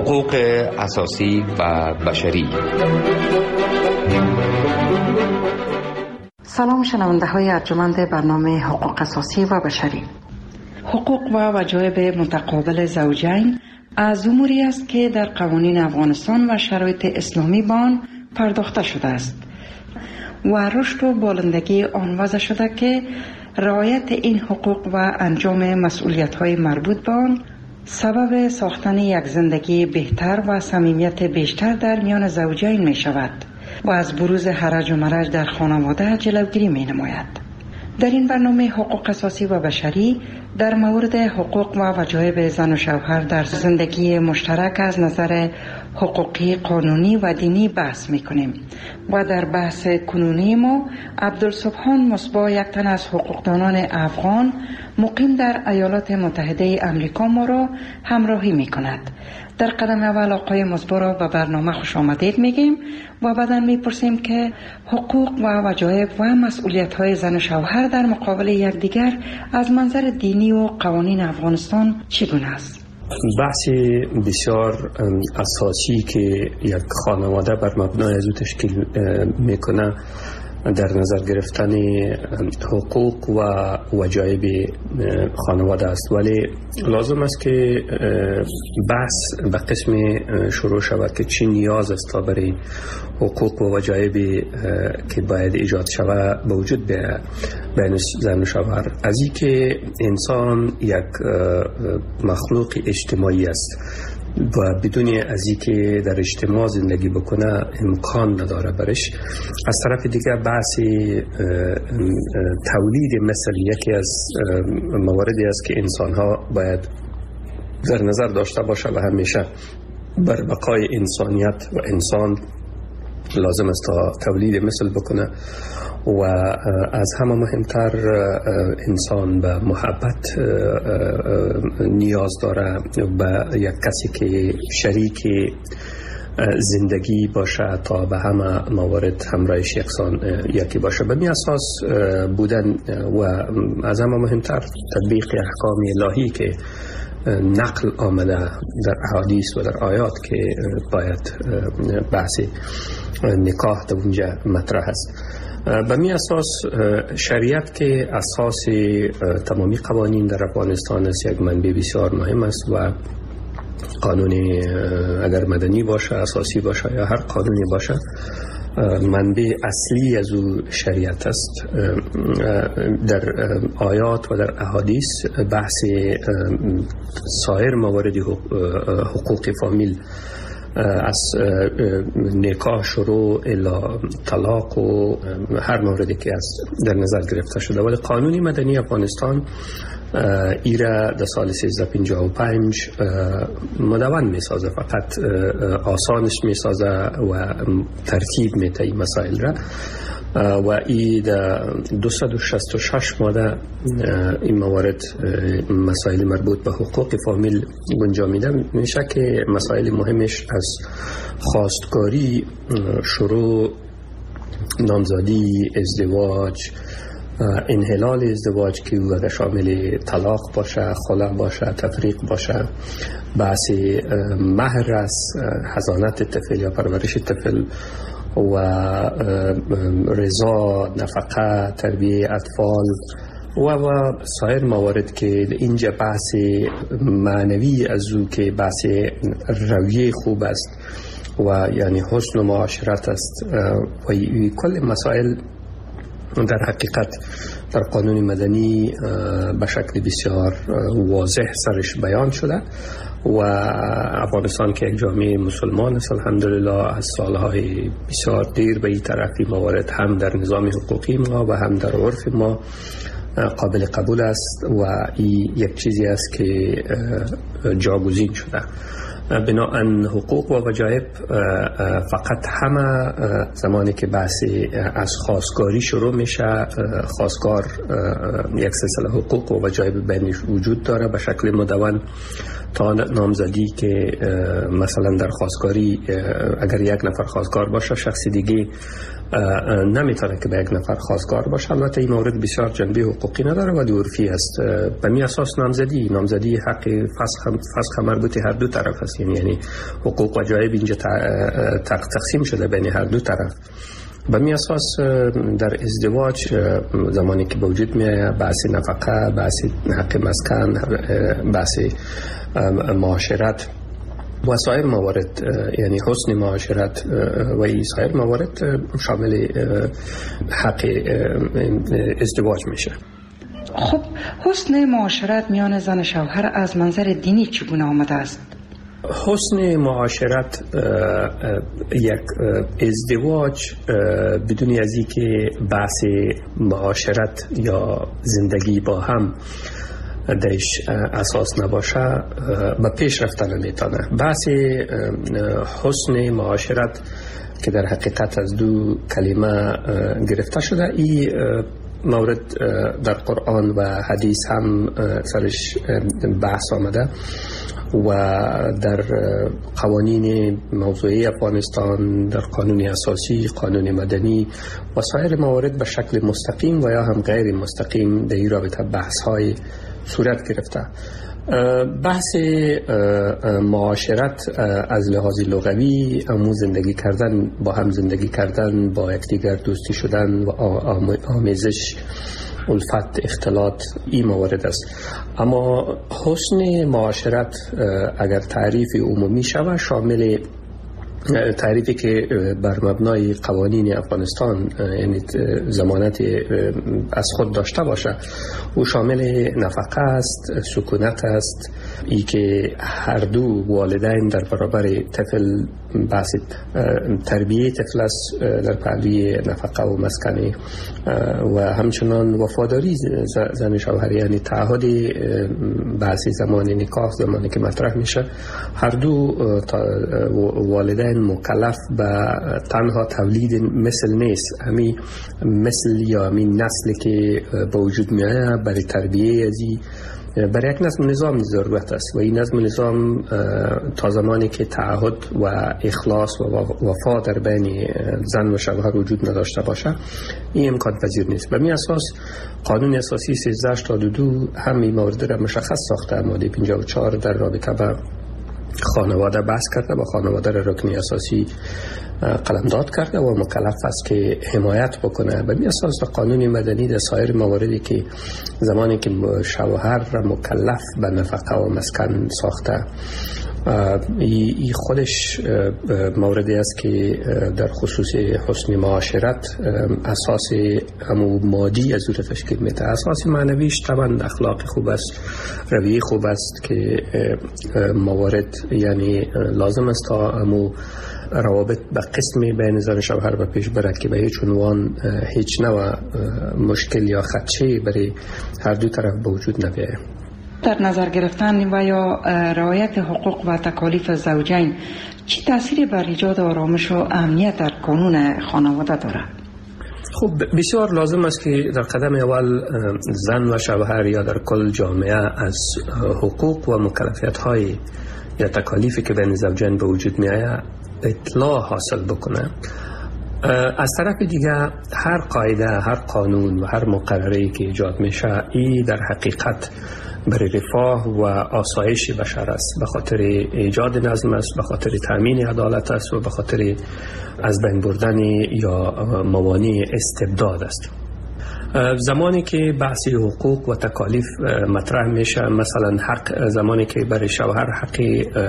حقوق اساسی و بشری. سلام شنونده های ارجمند برنامه حقوق اساسی و بشری. حقوق و وجایب متقابل زوجین از اموری است که در قوانین افغانستان و شرایط اسلامی به آن پرداخته شده است و رشد و بالندگی آن وضع شده که رعایت این حقوق و انجام مسئولیت‌های مربوط به آن سبب ساختن یک زندگی بهتر و صمیمیت بیشتر در میان زوجین می شود و از بروز هرج و مرج در خانواده جلوگیری می نماید. در این برنامه حقوق اساسی و بشری در مورد حقوق و وجایب زن و شوهر در زندگی مشترک از نظر حقوقی، قانونی و دینی بحث می کنیم و در بحث کنونی ما عبدالسبحان مصباح، یک تن از حقوقدانان افغان مقیم در ایالات متحده امریکا ما را همراهی می کند. در قدم اول آقای مصباح را به برنامه خوش آمدید میگیم و بعدا میپرسیم که حقوق و وجایب و مسئولیت‌های زن و شوهر در مقابل یکدیگر از منظر دینی و قوانین افغانستان چگونه است؟ بحث بسیار اساسی که یک خانواده بر مبنای از او تشکیل میکنه در نظر گرفتن حقوق و وجایب خانواده است، ولی لازم است که بحث به قسم شروع شود که چی نیاز است تا برای حقوق و وجایب که باید ایجاد شود به وجود بین زن و شوهر. از این که انسان یک مخلوق اجتماعی است و بدون از این که در اجتماع زندگی بکنه امکان نداره برش. از طرف دیگه بحث تولید مثل یکی از مواردی است که انسان ها باید در نظر داشته باشه و همیشه بر بقای انسانیت و انسان لازم است تا تولید مثل بکنه و از همه مهمتر انسان به محبت نیاز داره، به یک کسی که شریک زندگی باشه تا به همه موارد همراهش یکسان یکی باشه. به می اساس بودن و از همه مهمتر تطبیق احکام الهی که نقل آمده در احادیث و در آیات که باید بحث نکاح در اونجا مطرح است. به می اساس شریعت که اساس تمامی قوانین در افغانستان است یک منبع بسیار مهم است و قانون اگر مدنی باشه، اساسی باشه یا هر قانونی باشه، منبع اصلی از او شریعت است. در آیات و در احادیث بحث سایر موارد حقوق فامیل از نکاح شروع الی طلاق و هر موردی که از در نظر گرفته شده، ولی قانون مدنی افغانستان ایره در سال 1355 مدون می سازه، فقط آسانش می سازه و ترتیب می ته مسائل را و ای در 266 ماده این موارد مسائل مربوط به حقوق فامیل گنجانیده میشه که مسائل مهمش از خواستگاری، شروع، نامزدی، ازدواج، انحلال ازدواج که او شامل طلاق باشه، خلع باشه، تفریق باشه، بحث مهر است، حضانت طفل یا پرورش طفل و رضا، نفقه، تربیه اطفال و سایر موارد که اینجا بحث معنوی از او که بحث رویه خوب است و یعنی حسن و معاشرت است و کل مسائل در حقیقت در قانون مدنی به شکل بسیار واضح سرش بیان شده و افغانستان که یک جامعه مسلمان است الحمدلله از سالهای بسیار دیر به این طرفی موارد هم در نظام حقوقی ما و هم در عرف ما قابل قبول است و این یک چیزی است که جاگزین شده. بنابراین حقوق و وجایب فقط همه زمانی که بحث از خواستگاری شروع میشه، خواستگار یک سلسله حقوق و وجایب بینش وجود داره به شکل مدون تا نامزدی که مثلا در خواستگاری اگر یک نفر خواستگار باشه شخص دیگه نمیتونه که به یک نفر خواستگار باشه. البته این مورد بسیار جنبه حقوقی نداره و عرفی است. به می اساس نامزدی حق فسخ مربوط هر دو طرف است، یعنی حقوق و جایب اینجا تقسیم شده بین هر دو طرف. به می اساس در ازدواج زمانی که به وجود میاد بحث نفقه، بحث حق مسکن، بحث معاشرت و سایر موارد، یعنی حسن معاشرت و این سایر موارد شامل حق ازدواج میشه. خب حسن معاشرت میان زن و شوهر از منظر دینی چگونه آمده است؟ حسن معاشرت یک ازدواج بدون از اینکه بحث معاشرت یا زندگی با هم درش اساس نباشه به پیش رفتن نمیتونه. بحث حسن معاشرت که در حقیقت از دو کلمه گرفته شده، این مورد در قرآن و حدیث هم سرش بحث آمده و در قوانین موضوعی افغانستان، در قانون اساسی، قانون مدنی و سایر موارد به شکل مستقیم و یا هم غیر مستقیم در این رابطه بحث های صورت گرفته. بحث معاشرت از لحاظ لغوی همون زندگی کردن، با هم زندگی کردن، با یکدیگر دوستی شدن و آمیزش، الفت، اختلاط، این موارد است. اما حسن معاشرت اگر تعریف عمومی شود، شامل تعریفی که بر مبنای قوانین افغانستان یعنی ضمانت از خود داشته باشه، او شامل نفقه است، سکونت است، ای که هر دو والدین در برابر طفل بحث تربیه طفل است در پهلوی نفقه و مسکنی و همچنان وفاداری زن شوهر، یعنی تعهد بحث زمان نکاح زمانی که مطرح میشه، هر دو والدین مکلف به تنها تولید مثل نیست، همین مثل یا همین نسلی که به وجود میاد برای تربیه ازی برای یک نظم ضرورت است و این نظام تا زمانی که تعهد و اخلاص و وفا در بین زن و شوهر وجود نداشته باشه این امکان پذیر نیست. به می اساس قانون اساسی 1382 همین مورد را مشخص ساخته. ماده 54 در رابطه با خانواده بحث کرده و خانواده را رکن اساسی قلمداد کرده و مکلف است که حمایت بکنه. به می اساس قانون مدنی در سایر مواردی که زمانی که شوهر را مکلف به نفقه و مسکن ساخته، این خودش موردی است که در خصوص حسن معاشرت اساس همو مادی از او تشکیل میده. اساس معنویش طبعا اخلاق خوب است، رویه خوب است که موارد یعنی لازم است تا همو روابط به قسمی بین زن و شوهر به پیش برد که به هیچ عنوان هیچ نوع مشکل یا خدشه برای هر دو طرف به وجود نبیاید. در نظر گرفتن و یا رعایت حقوق و تکالیف زوجین چه تأثیری بر ایجاد آرامش و امنیت در قانون خانواده دارد؟ خب بسیار لازم است که در قدم اول زن و شوهر یا در کل جامعه از حقوق و مکلفیت های یا تکالیفی که بین زوجین به وجود می آید اطلاع حاصل بکنه. از طرف دیگه هر قاعده، هر قانون و هر مقرری که ایجاد میشه این در حقیقت برای رفاه و آسایش بشر است، به خاطر ایجاد نظم است، به خاطر تامین عدالت است و به خاطر از بین بردن یا موانع استبداد است. زمانی که بحث حقوق و تکالیف مطرح میشه، مثلا حق زمانی که برای شوهر حق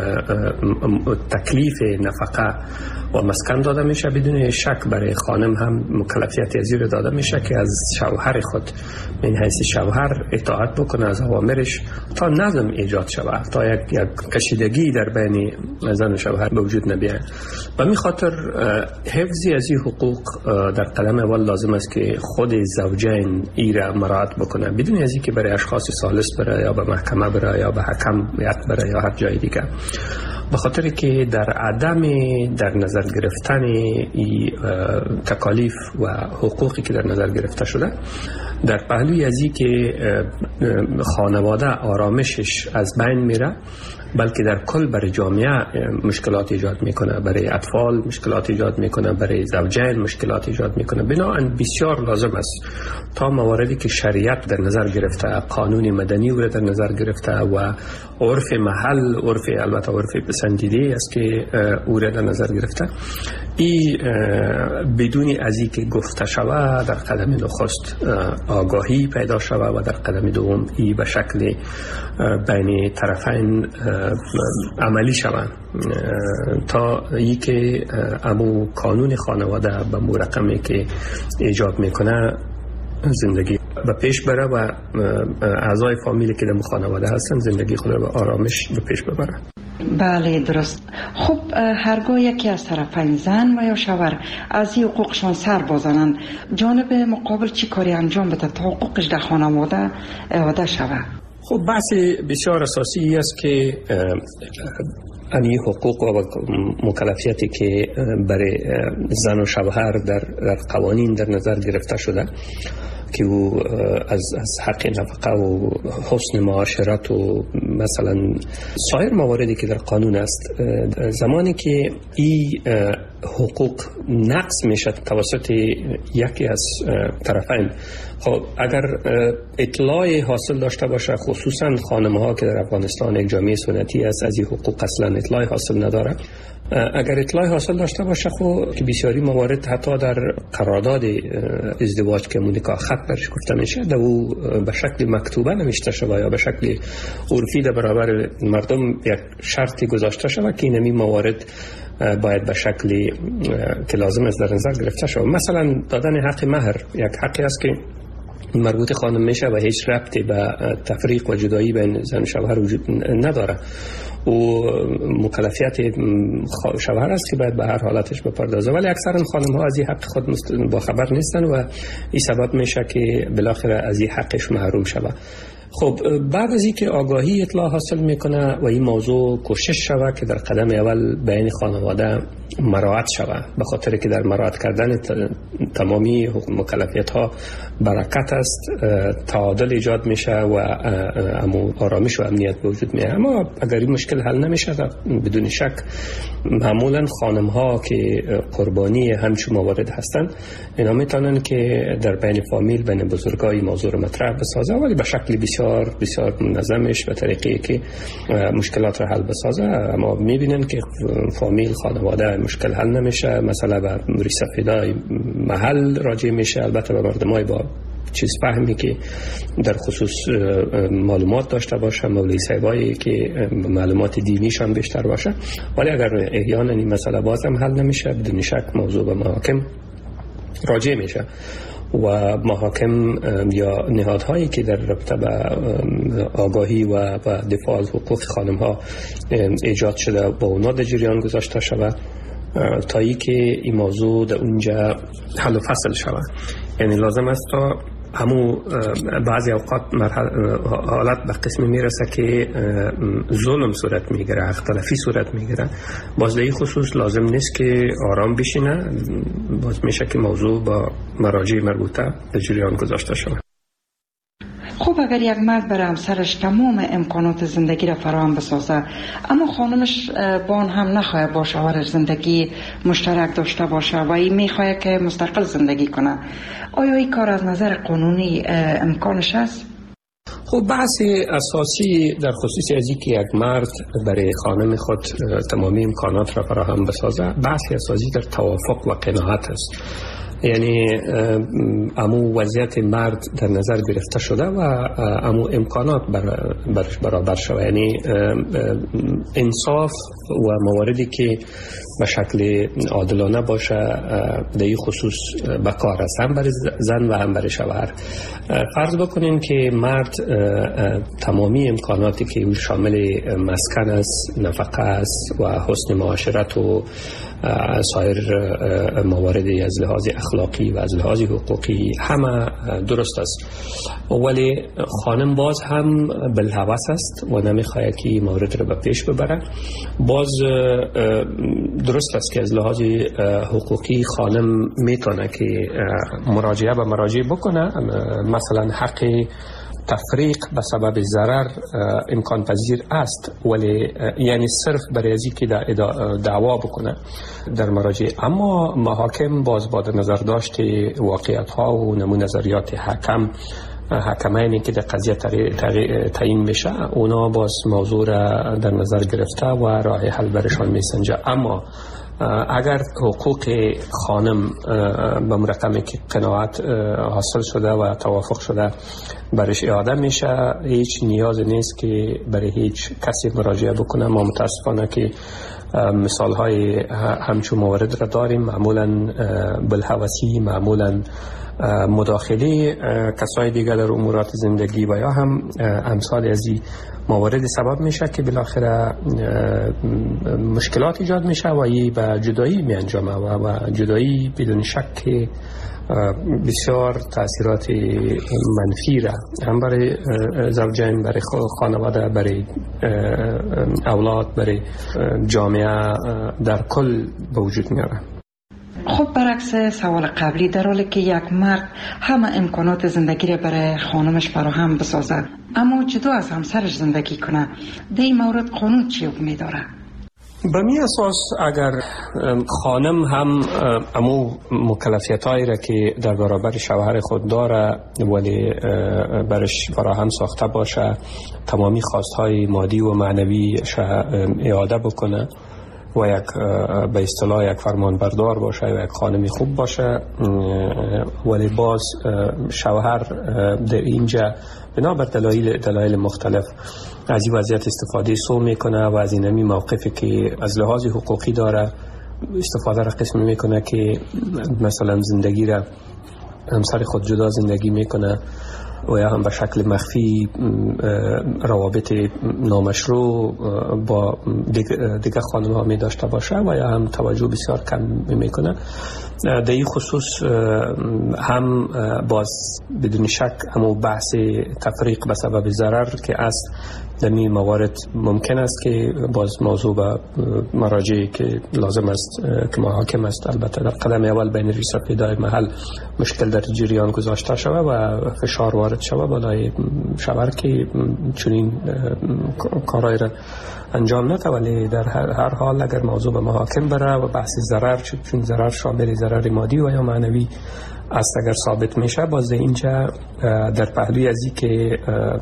تکلیف نفقه و مسکن داده میشه، بدون شک برای خانم هم مکلفیت زیر داده میشه که از شوهر خود من حیث شوهر اطاعت بکنه از اوامرش تا نظم ایجاد شود، تا یک کشیدگی در بین زن و شوهر به وجود نبیاید. و می خاطر حفظی از این حقوق در قدم اول لازم است که خود زوجین ایره مراعات بکنه، بدون از اینکه برای اشخاص ثالث بره یا به محکمه بره یا به حکم بره یا هر جای دیگه، به خاطر که در عدم در نظر گرفتن تکالیف و حقوقی که در نظر گرفته شده در پهلوی ازی که خانواده آرامشش از بین میره، بلکه در کل برای جامعه مشکلات ایجاد میکنه، برای اطفال مشکلات ایجاد میکنه، برای زوجین مشکلات ایجاد میکنه. بنابراین بسیار لازم است تا مواردی که شریعت در نظر گرفته، قانون مدنی او در نظر گرفته و عرف محل، البته عرف پسندیده است که او در نظر گرفته، ای بدون از این که گفته شود در قدم نخست آگاهی پیدا شود و در قدم دوم ای به شکل بین طرفین عملی شوند تا ای که امو قانون خانواده به مو رقمی که ایجاد میکنه زندگی به پیش بره و اعضای فامیلی که در خانواده هستن زندگی خود را به آرامش به پیش ببره. بله درست. خب هرگاه یکی از طرفین زن و یا شوهر از این حقوقشان سر بازنند، جانب مقابل چی کاری انجام بده تا حقوقش در خانواده اعاده شود؟ خب بحث بسیار اساسی است که این حقوق و مکلفیتی که برای زن و شوهر در قوانین در نظر گرفته شده که او از حق نفقه و حسن معاشرت و مثلا سایر مواردی که در قانون است، زمانی که این حقوق نقض میشه توسط یکی از طرفین، خب اگر اطلاع حاصل داشته باشه، خصوصا خانم‌ها که در افغانستان یک جامعه سنتی است از این حقوق اصلا اطلاع حاصل نداره، اگر اطلاع حاصل داشته باشه خب که بسیاری موارد حتی در قرارداد ازدواج که نکاح خط برش گفته میشه در او به شکل مکتوبه نوشته شده یا به شکل عرفی در برابر مردم یک شرطی گذاشته شده که این موارد باید به شکلی که لازم است در نظر گرفته شود. مثلا دادن حق مهر یک حقی است که مربوط خانم میشه و هیچ ربطی به تفریق و جدایی بین زن و شوهر وجود نداره و مکلفیت شوهر است که باید به هر حالتش بپردازه، ولی اکثرا خانم ها از این حق خود با خبر نیستن و این سبب میشه که بالاخره از این حقش محروم شود. خب بعد از اینکه آگاهی اطلاع حاصل میکنه و این موضوع کوشش شود که در قدم اول بین خانواده مراعات شود، به خاطر که در مراعات کردن تمامی مکلفیت ها برکت است، تعادل ایجاد میشه و آرامش و امنیت به وجود میاد. اما اگر این مشکل حل نمیشه بدون شک معمولا خانم ها که قربانی همچون موارد هستند اینا میتونن که در بین فامیل بین بزرگای موضوع رو مطرح بسازه، ولی به شکل بسیار بسیار منظمش به طریقی که مشکلات را حل بسازه. اما میبینن که فامیل خانواده مشکل حل نمیشه، مثلا به ریسفیدای محل راجع میشه، البته به مردمای با چیز فهمی که در خصوص معلومات داشته باشه، مولوی صاحبایی که معلومات دینیشان بیشتر باشه، ولی اگر احیانا این مسئله بازم حل نمیشه بدون شک موضوع به محاکم راجع میشه و محاکم یا نهادهایی که در رابطه به آگاهی و دفاع از حقوق خانم ها ایجاد شده با اونا در جریان گذاشته شود تا ای که این موضوع در اونجا حل و فصل شود. یعنی لازم است تا همو بعضی اوقات حالت به قسمی میرسه که ظلم صورت میگیره، حق تلفی صورت میگیره، باز در این خصوص لازم نیست که آرام بشینه، باز میشه که موضوع با مراجع مربوطه به جریان گذاشته شود. خب اگر یک مرد برای همسرش تمام امکانات زندگی را فراهم بسازه اما خانمش با آن هم نخواهد با شوهرش زندگی مشترک داشته باشه و این میخواهد که مستقل زندگی کنه، آیا این کار از نظر قانونی امکانش است؟ خب بحث اساسی در خصوص از اینکه یک مرد برای خانم خود تمامی امکانات را فراهم بسازه، بحث اساسی در توافق و قناعت است. یعنی امو وضعیت مرد در نظر گرفته شده و امو امکانات برش برابر شده، یعنی انصاف و مواردی که به شکل عادلانه باشه در این خصوص به کار است، هم برای زن و هم برای شوهر. فرض بکنیم که مرد تمامی امکاناتی که شامل مسکن است، نفقه است و حسن معاشرت و سایر مواردی از لحاظ اخلاقی و از لحاظ حقوقی همه درست است، ولی خانم باز هم بالهوس است و نمیخواهد که مورد رو به پیش ببره. باز درست است که از لحاظ حقوقی خانم میتونه که مراجعه به مراجع بکنه، مثلا حق تفریق به سبب ضرر امکان پذیر است، ولی یعنی صرف برای ازی که دعوا بکنه در مراجع. اما محاکم باز با نظر داشت واقعیت ها و نمون نظریات حکمینی که در قضیه تعیین میشه، اونا باز موضوع را در نظر گرفته و راه حل برشان میسنجه. اما اگر حقوق خانم به مرقمی که قناعت حاصل شده و توافق شده برش اعاده میشه، هیچ نیاز نیست که برای هیچ کسی مراجعه بکنه. ما متاسفانه که مثال های همچون موارد را داریم، معمولا بالهوسی، معمولا مداخله کسای دیگر در امورات زندگی و یا هم امثال از این موارد سبب میشه که بالاخره مشکلات ایجاد میشه و این به جدایی می انجامه و جدایی بدون شک بسیار تاثیرات منفی را هم برای زوجین، برای خانواده، برای اولاد، برای جامعه در کل به وجود میاره. خب برعکس سوال قبلی، در حالی که یک مرد همه امکانات زندگی را برای خانمش فراهم بسازد اما جدا از همسرش زندگی کنه، در این مورد قانون چی حکم داره؟ به می اساس اگر خانم هم امو مکلفیتایی را که در برابر شوهر خود داره ولی برش فراهم ساخته باشه، تمامی خواستهای مادی و معنوی اعاده بکنه و یک به اصطلاح یک فرمان بردار باشه و یک خانمی خوب باشه، ولی باز شوهر در اینجا بنابر دلایل مختلف از این وضعیت استفاده سو میکنه و از اینمی موقفی که از لحاظ حقوقی داره استفاده را قسم میکنه که مثلا زندگی را همسر خود جدا زندگی میکنه و یا هم به شکل مخفی روابط نامشروع با دیگه خانم ها می داشته باشه و یا هم توجه بسیار کم میکنه. در این خصوص هم باز بدون شک همو بحث تفریق به سبب ضرر که است، در این موارد ممکن است که باز موضوع به مراجعی که لازم است که محاکم است البته در قدم اول بین ریسافیدای محل مشکل در جریان گذاشته شود و فشار وارد شود بالای شوهر که چنین کارهای را انجام نده، ولی در هر حال اگر موضوع به محاکم بره و بحث ضرر، چون ضرر شامل ضرر مادی و یا معنوی است، اگر ثابت میشه، باز اینجا در پهلوی ازی که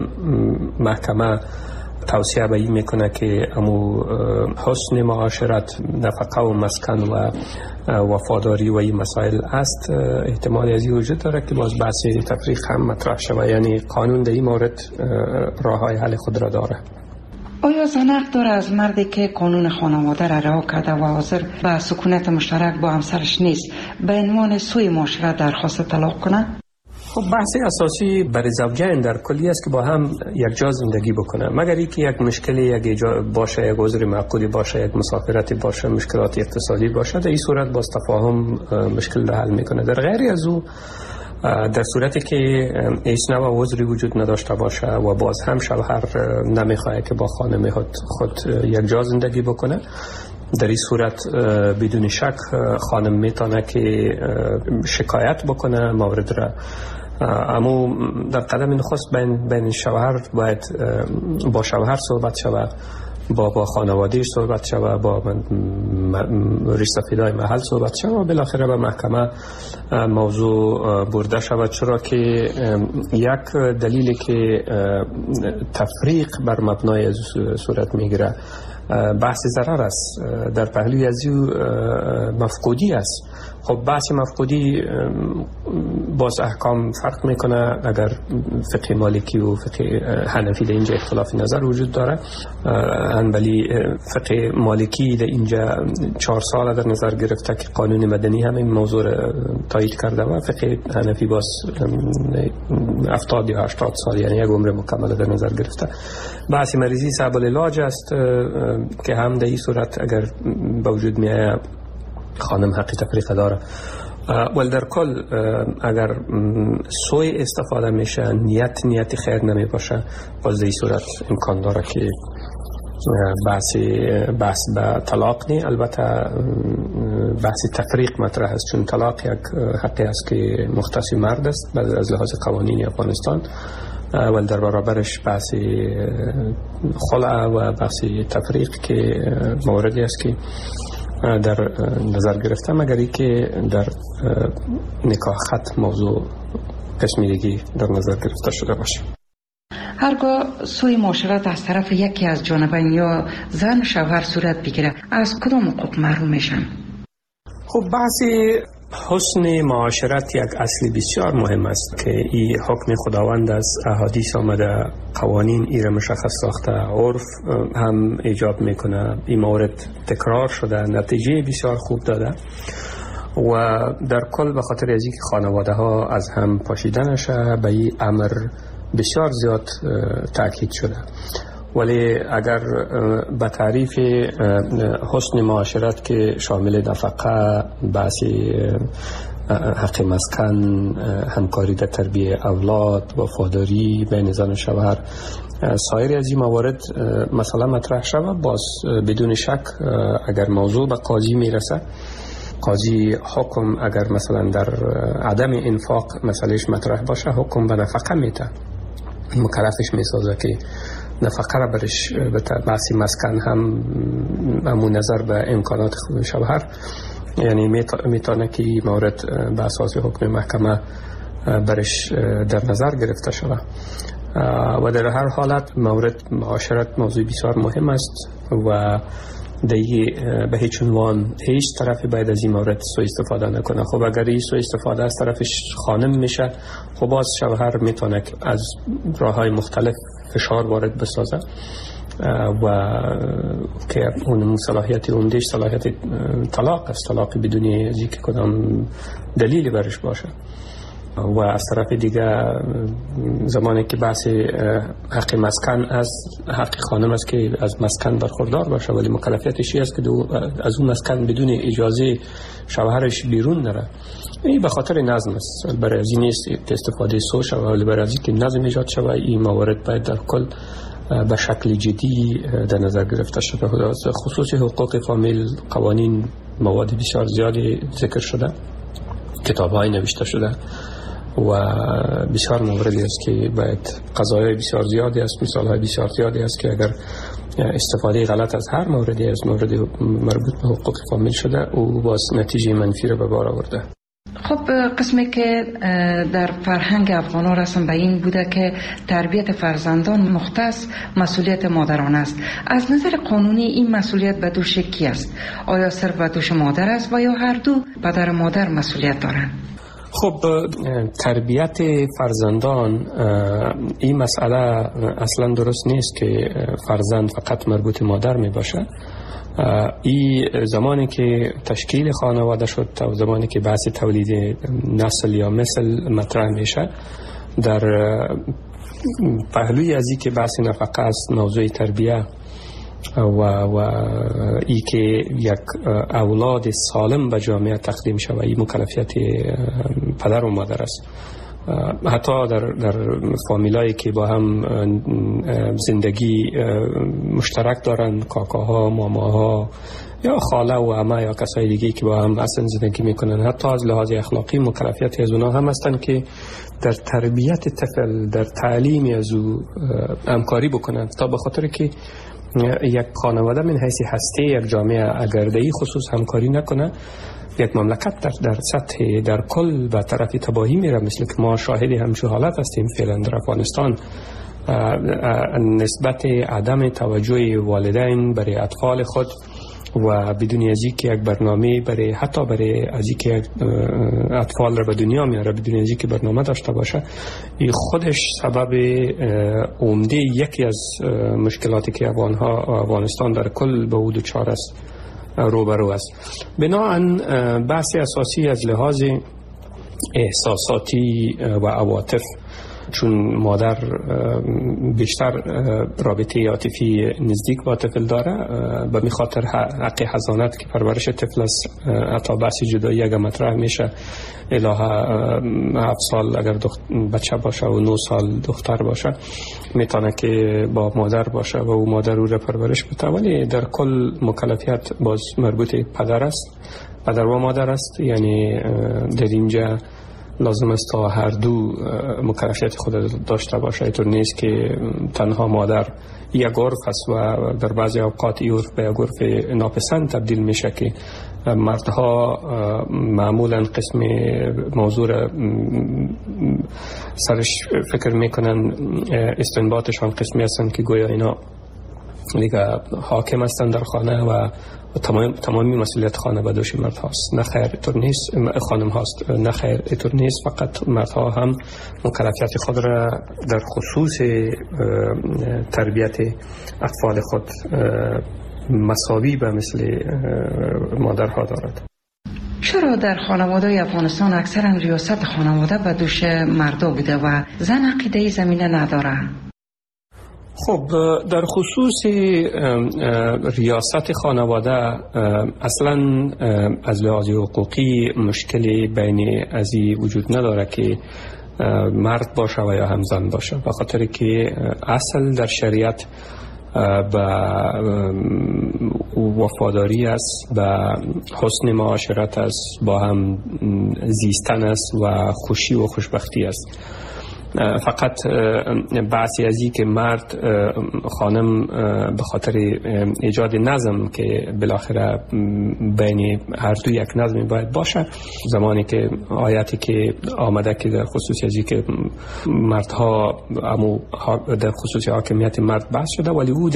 محکمه توصیه به این میکنه که امو حسن معاشرت، نفقه و مسکن و وفاداری و این مسائل است، احتمال ازی وجود داره که باز بحث تفریق هم مطرح شود. یعنی قانون در این مورد راه های حل خود را داره. آیا زنق داره از مردی که قانون خانواده را رها کرده و حاضر به سکونت مشترک با همسرش نیست به عنوان سوی معاشرت درخواست طلاق کنه؟ خب بحث اساسی برای زوجین در کلی است که با هم یک جا زندگی بکنه، مگر اینکه یک مشکلی یک باشه، یک عذر معقولی باشه، یک مسافرتی باشه، مشکلات اقتصادی باشه، در این صورت باز تفاهم مشکل را حل میکنه. در غیر از او، در صورتی که هیچ نوع عذری وجود نداشته باشه و باز هم شوهر نمیخواد که با خانم خود یک جا زندگی بکنه، در این صورت بدون شک خانم میتونه که شکایت بکنه مورد را. اما در قدم نخست بین شوهر باید با شوهر صحبت شود، با خانوادهش صحبت شود، با ریسافیدای محل صحبت شود و بالاخره به محکمه موضوع برده شود، چرا که یک دلیلی که تفریق بر مبنای صورت میگیره بحث ضرر است، در پهلوی از مفقودی است. خب بحث مفقودی باز احکام فرق میکنه، اگر فقه مالکی و فقه حنفی در اینجا اختلاف نظر وجود داره، ولی فقه مالکی در اینجا 4 سال در نظر گرفته که قانون مدنی هم این موضوع را تایید کرده و فقه حنفی باز 70 یا 80 سال، یعنی یک عمر مکمل در نظر گرفته. بحث مریضی صعب العلاج است که هم در این صورت اگر به وجود میاد خانم حق تفریق داره ولی در کل اگر سوء استفاده میشه، نیت خیر نمی باشه، باز در این صورت امکان داره که بحث به طلاق نی. البته بحث تفریق مطرح است، چون طلاق یک حقی است که مختص مرد است از لحاظ قوانین افغانستان، ولی در برابرش بحث خلع و بحث تفریق که موردی است که در نظر گرفته، مگر ای که در نکاح خط موضوع قسمی دیگی در نظر گرفته شده باشه. هرگاه سوی معاشرت از طرف یکی از جانبین یا زن شوهر صورت بگیره، از کدام حقوق محروم میشن؟ خب بحث حسن معاشرت یک اصل بسیار مهم است که این حکم خداوند از احادیث آمده، قوانین ای را مشخص ساخته، عرف هم ایجاب میکنه، این مورد تکرار شده، نتیجه بسیار خوب داده و در کل به خاطر از اینکه خانواده ها از هم پاشیده نشه به این امر بسیار زیاد تاکید شده. ولی اگر به تعریف حسن معاشرت که شامل نفقه، بحث حق مسکن، همکاری در تربیت اولاد، وفاداری بین زن و شوهر، سایر از این موارد مثلا مطرح شود، باز بدون شک اگر موضوع به قاضی میرسه، قاضی حکم اگر مثلا در عدم انفاق مسئلهش مطرح باشه، حکم به نفقه میده، مکلفش میسازه که نفقه را برش به بحث مسکن هم همون نظر به امکانات شوهر، یعنی میتونه که مورد به اساس حکم محکمه برش در نظر گرفته شود و در هر حالت مورد معاشرت موضوع بسیار مهم است و دیگه به هیچ عنوان هیچ طرفی باید از این مورد سوء استفاده نکنه. خب اگر این سوء استفاده از طرفش خانم میشه، خب باز شوهر میتونه از راههای مختلف فشار وارد بسازه و که اون صلاحیت عمدهش صلاحیت طلاق است، طلاق بدون از اینکه کدام دلیلی برش باشه. و از طرف دیگه زمانی که بحث حق مسکن حق خانم است که از مسکن برخوردار باشه، ولی مکلفیتش است که از اون مسکن بدون اجازه شوهرش بیرون نره. این به خاطر نظم است، برای از این نیست که استفاده سوء شود، ولی برای از این که نظم ایجاد شود، این موارد باید در کل به شکل جدی در نظر گرفته شده. خصوص حقوق فامیل قوانین مواد بسیار زیادی ذکر شده، کتاب‌های نوشته شده و بسیار موردی است که باید قضایای بسیار زیادی است، مثالهای بسیار زیادی است که اگر استفاده غلط از هر موردی از مورد مربوط به حقوق فامیل شده او باز نتیجه منفی را به بار آورده. خب قسمی که در فرهنگ افغان ها رسم به این بوده که تربیت فرزندان مختص مسئولیت مادران است. از نظر قانونی این مسئولیت به دوش کی است؟ آیا صرف به دوش مادر است و یا هر دو پدر و مادر مسئولیت دارند؟ خب تربیت فرزندان این مسئله اصلا درست نیست که فرزند فقط مربوط مادر می باشه. این زمانی که تشکیل خانواده شد تا زمانی که بحث تولید نسل یا مثل مطرح میشه، در پهلوی از این که بحث نفقه است، موضوع تربیه و ای که یک اولاد سالم به جامعه تقدیم شود، این مکلفیت پدر و مادر است. حتی در فامیلایی که با هم زندگی مشترک دارن، کاکاها، ماماها یا خاله و عمه یا کسای دیگه که با هم اصلا زندگی میکنن، حتی از لحاظ اخلاقی مکلفیت از اونا هم هستن که در تربیت طفل، در تعلیم از او همکاری بکنن، تا به خاطر که یک خانواده من حیث هسته یک جامعه اگر در این خصوص همکاری نکنه، یک مملکت در سطح در کل به طرف تباهی میره، مثل که ما شاهد همچون حالت هستیم فعلا در افغانستان. نسبت عدم توجه والدین برای اطفال خود و بدون از اینکه یک برنامه حتی برای از اینکه اطفال را به دنیا میاره بدون از اینکه برنامه داشته باشه، این خودش سبب عمده یکی از مشکلاتی که افغانستان در کل به او دچار است روبرو است. بنابراین بحث اساسی از لحاظ احساساتی و عواطف چون مادر بیشتر رابطه عاطفی نزدیک با طفل داره، به می خاطر حق حضانت که پرورش طفل است، حتی بحث جدایی اگر مطرح میشه الهه 7 سال اگر بچه باشه و 9 سال دختر باشه میتونه که با مادر باشه و او مادر او را پرورش بده، ولی در کل مکلفیت باز مربوط پدر است، پدر و مادر است. یعنی در اینجا لازم است تا هر دو مکلفیت خود داشته باشه. اینطور نیست که تنها مادر یک عرف است و در بعضی اوقات این عرف به یک عرف ناپسند تبدیل میشه که مردها معمولا قسم موضوع سرش فکر میکنن، استنباطشان قسمی هستند که گویا اینا دیگه حاکم هستند در خانه و تمامی مسئولیت خانه به دوش مرد هاست. نه خیر، اینطور نیست. خانم هاست. نه خیر، اینطور نیست. فقط مردها هم مکلفیت خود را در خصوص تربیت اطفال خود مساوی به مثل مادرها دارد. چرا در خانواده افغانستان اکثرا ریاست خانواده به دوش مردا بوده و زن عقیده زمینه نداره؟ خب در خصوص ریاست خانواده اصلا از لحاظ حقوقی مشکلی بین ازی وجود نداره که مرد باشه و یا هم زن باشه، به خاطر که اصل در شریعت به وفاداری است، به حسن معاشرت است، با هم زیستن است و خوشی و خوشبختی است. فقط بحثی از این که مرد خانم به خاطر ایجاد نظم که بالاخره بین هر دو یک نظمی باید باشه، زمانی که آیاتی که آمده که در خصوص از این که مردها در خصوص حاکمیت مرد بحث شده، ولی او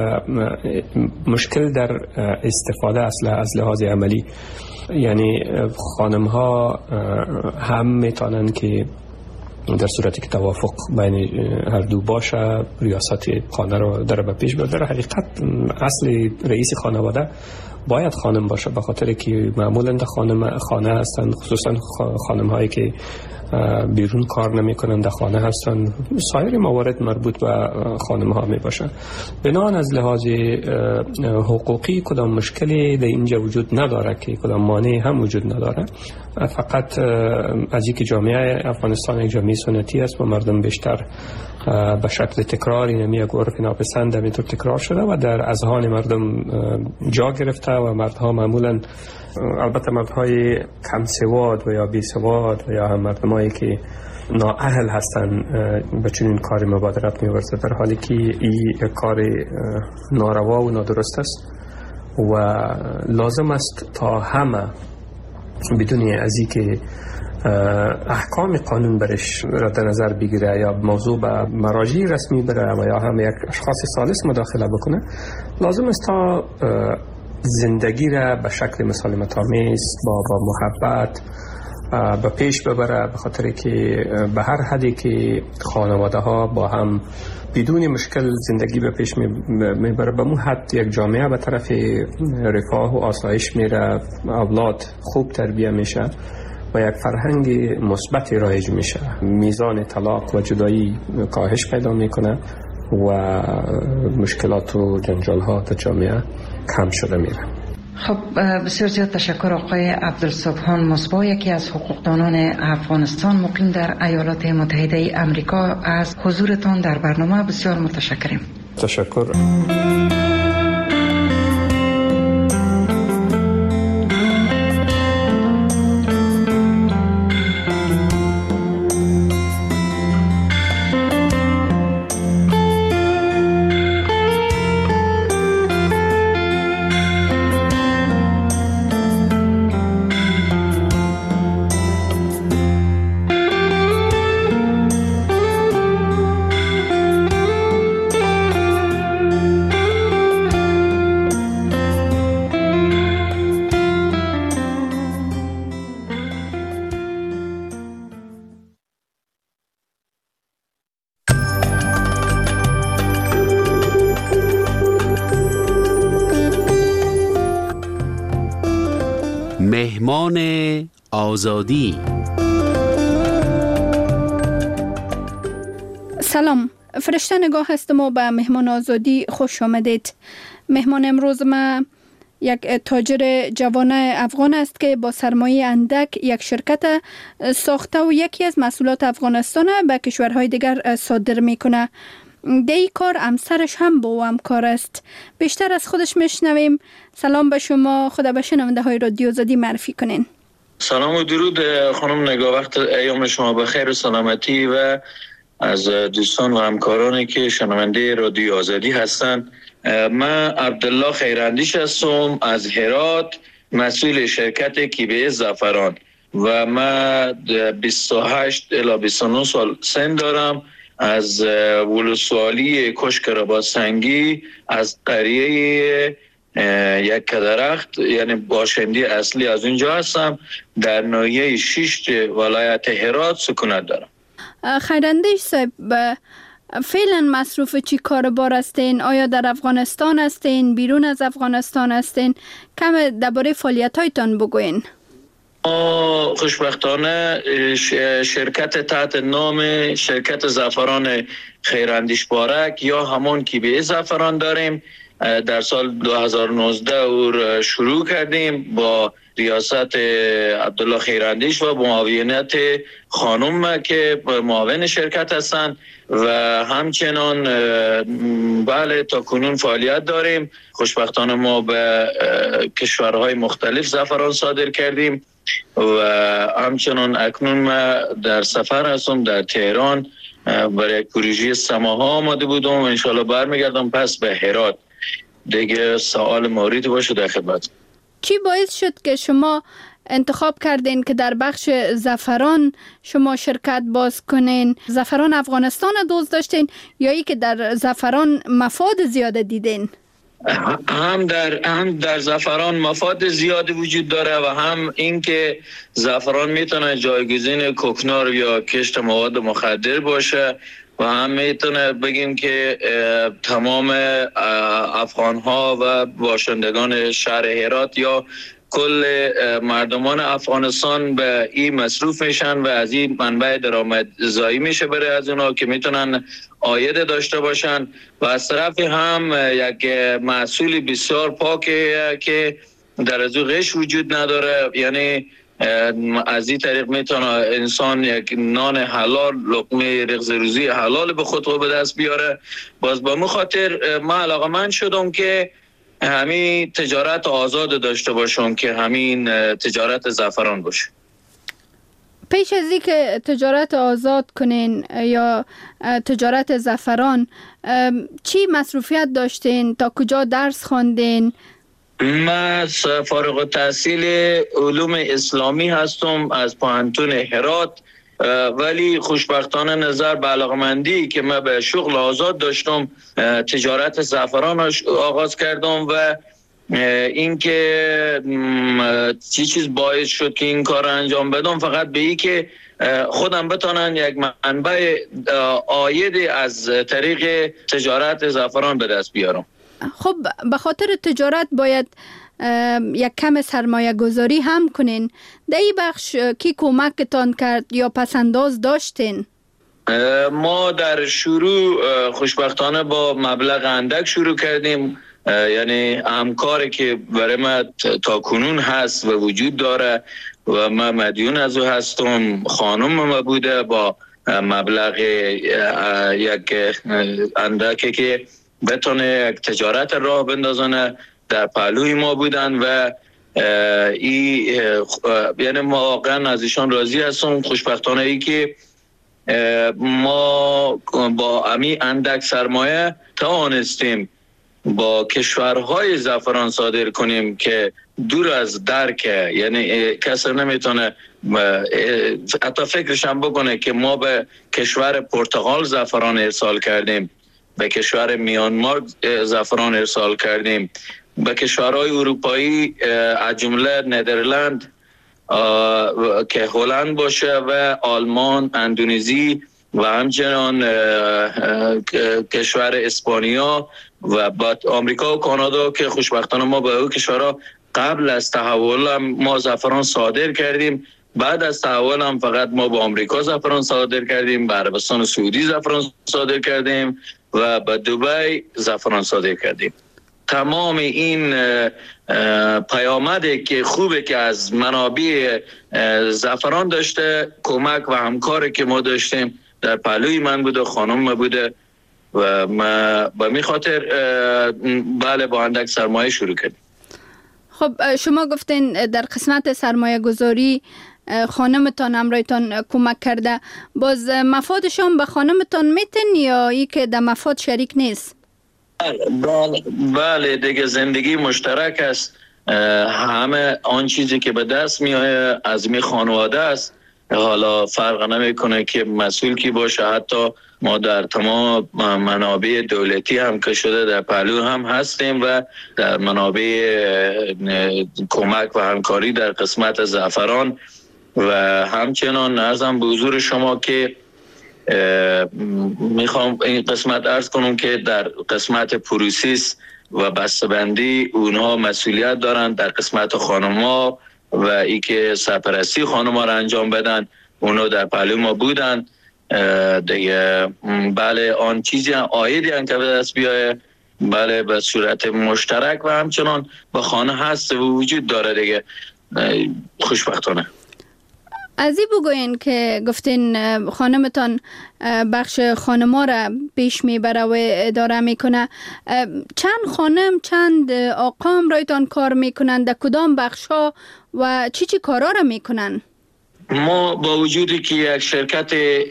مشکل در استفاده از لحاظ عملی. یعنی خانم ها هم میتونن که در صورتی که توافق بین هر دو باشه ریاست خانه رو در به پیش ببره. در حقیقت اصل رئیس خانواده باید خانم باشه، به خاطر که معمولا در خانه هستند، خصوصا خانم هایی که بیرون کار نمی کنند در خانه هستند. سایر موارد مربوط به خانم ها می باشند. بنابراین از لحاظ حقوقی کدام مشکلی در اینجا وجود نداره که کدام مانعی هم وجود نداره. فقط از اینکه جامعه افغانستان یک جامعه سنتی است و مردم بیشتر به شکل تکراری نمی یک عرف ناپسند همینطور تکرار شده و در اذهان مردم جا گرفته و مردها معمولا، البته مردهای کم سواد و یا بی سواد و یا هم مردمایی که نااهل هستن به چنین کاری مبادرت می‌ورزه، در حالی که این کار ناروا و نادرست است و لازم است تا همه بدون از اینکه احکام قانون برش را در نظر بگیره یا موضوع به مراجع رسمی بره و یا هم یک اشخاص ثالث مداخله بکنه، لازم است تا زندگی را به شکل مسالمت آمیز با محبت به پیش ببره، به خاطر که به هر حدی که خانواده ها با هم بدون مشکل زندگی به پیش میبره، به اون حد یک جامعه به طرف رفاه و آسایش میره، اولاد خوب تربیه میشه و یک فرهنگ مثبت رایج میشه، میزان طلاق و جدایی کاهش پیدا میکنه و مشکلات و جنجال ها در جامعه کم شده میره. خب بسیار زیاد تشکر آقای عبدالصبحان مصباح، یکی از حقوقدانان افغانستان مقیم در ایالات متحده امریکا، از حضورتان در برنامه بسیار متشکریم. تشکر. مهمان آزادی. سلام، فرشته نگاه هستم و به مهمان آزادی خوش آمدید. مهمان امروز ما یک تاجر جوان افغان است که با سرمایه اندک یک شرکت ساخته و یکی از محصولات افغانستان به کشورهای دیگر صادر میکنه. دی کار همسرش هم با او همکار است. بیشتر از خودش میشنویم. سلام به شما، خدا به شنونده های رادیو آزادی معرفی کنین. سلام و درود خانم نگاه، وقت ایام شما بخیر و سلامتی و از دوستان و همکارانی که شنونده رادیو آزادی هستند. من عبدالله خیراندیش هستم از هرات، مسئول شرکت کیبه زعفران و من 28 الی 29 سال سن دارم. از ولسوالی کشک رباط‌سنگی از قریه یک درخت، یعنی باشنده اصلی از اونجا هستم. در ناحیه 6 ولایت هرات سکونت دارم. خیراندیش صاحب، فعلا مصروف چی کاربار هستین؟ آیا در افغانستان هستین؟ بیرون از افغانستان هستین؟ کم درباره فعالیت‌هایتان بگوین. خوشبختانه شرکت تحت نام شرکت زعفران خیراندیش بارک یا همون کیبه زعفران داریم. در سال 2019 او شروع کردیم با ریاست عبدالله خیراندیش و معاونت خانم که معاون شرکت هستند و همچنان بله تا کنون فعالیت داریم. خوشبختانه ما به کشورهای مختلف زعفران صادر کردیم و همچنان اکنون ما در سفر هستم در تهران برای یک پروژه سماها آماده بودم و انشالله برمیگردم پس به هرات. دیگه سوال موردی باشه در خدمت. چی باعث شد که شما انتخاب کردین که در بخش زعفران شما شرکت باز کنین؟ زعفران افغانستان دوست داشتین یا ای که در زعفران مفاد زیاده دیدین؟ هم در زعفران مفاد زیادی وجود داره و هم اینکه زعفران میتونه جایگزین کوکنار یا کشت مواد مخدر باشه و هم میتونه بگیم که تمام افغان ها و باشندگان شهر هرات یا کل مردمان افغانستان به این مصروف میشن و از این منبع درآمدزایی میشه برای از اونا که میتونن عاید داشته باشن و از طرف هم یک محصول بسیار پاکه که در از او غش وجود نداره. یعنی از این طریق میتونه انسان یک نان حلال، لقمه رغز روزی حلال به خود به دست بیاره. باز با مو خاطر من علاقه‌مند شدم که همین تجارت آزاد داشته باشم که همین تجارت زعفران باشه. پیش از این که تجارت آزاد کنین یا تجارت زعفران چی مصروفیت داشتین؟ تا کجا درس خواندین؟ من فارغ التحصیل علوم اسلامی هستم از پوهنتون هرات، ولی خوشبختانه نظر به علاقمندی که من به شغل آزاد داشتم تجارت زعفران آغاز کردم و اینکه چیز باعث شد که این کار انجام بدم فقط به این که خودم بتونن یک منبع عاید از طریق تجارت زعفران به دست بیارم. خب به خاطر تجارت باید یک کم سرمایه گذاری هم کنین. در این بخش کی کمکتان کرد یا پسنداز داشتین؟ ما در شروع خوشبختانه با مبلغ اندک شروع کردیم. یعنی همکاری که برای ما تا کنون هست و وجود داره و من مدیون از او هستم، خانم ما بوده با مبلغ یک اندکی که بتونه یک تجارت راه بندازنه در پهلوی ما بودن و یعنی ما واقعا از ایشان راضی هستم. خوشبختانه ای که ما با امی اندک سرمایه توانستیم با کشورهای زعفران صادر کنیم که دور از درکه، یعنی کسی نمیتونه حتی فکرش هم بکنه که ما به کشور پرتغال زعفران ارسال کردیم، به کشور میانمار زعفران ارسال کردیم، به کشورهای اروپایی از جمله ندرلند که هلند باشه و آلمان، اندونزی و همچنان کشور اسپانیا و بعد آمریکا و کانادا که خوشبختانه ما به او کشورها قبل از تحول ما زعفران صادر کردیم بعد از تحول هم فقط ما با آمریکا زعفران صادر کردیم، به عربستان سعودی زعفران صادر کردیم و به دبی زعفران صادر کردیم. تمام این پیامده که خوبه که از منابع زعفران داشته، کمک و همکاری که ما داشتیم در پهلوی من بوده، خانم ما بوده و ما به می خاطر بله با اندک سرمایه شروع کردیم. خب شما گفتین در قسمت سرمایه گذاری خانمتان همراهتان کمک کرده، باز مفادشان به خانمتان میتن یا ای که در مفاد شریک نیست؟ بله دیگه زندگی مشترک است. همه آن چیزی که به دست میاد از می خانواده است. حالا فرق نمیکنه که مسئول کی باشه، حتی ما در تمام منابع دولتی هم که شده در پهلو هم هستیم و در منابع کمک و همکاری در قسمت زعفران و همچنان عرضم به حضور شما که میخوام این قسمت عرض کنم که در قسمت پروسیس و بسته‌بندی اونها مسئولیت دارن، در قسمت خانم‌ها و ای که سرپرستی خانم‌ها را انجام بدن اونها در پهلو ما بودن دیگه. بله آن چیزی هم آیدی هم که به دست بیایه بله به صورت مشترک و همچنان به خانه هست و وجود داره دیگه. خوشبختانه از این بگوین که گفتین خانمتان بخش خانما را پیش میبره و اداره میکنه، چند خانم چند آقا همراهتان کار میکنن، در کدام بخش ها و چی کارا را میکنن؟ ما با وجودی که یک شرکت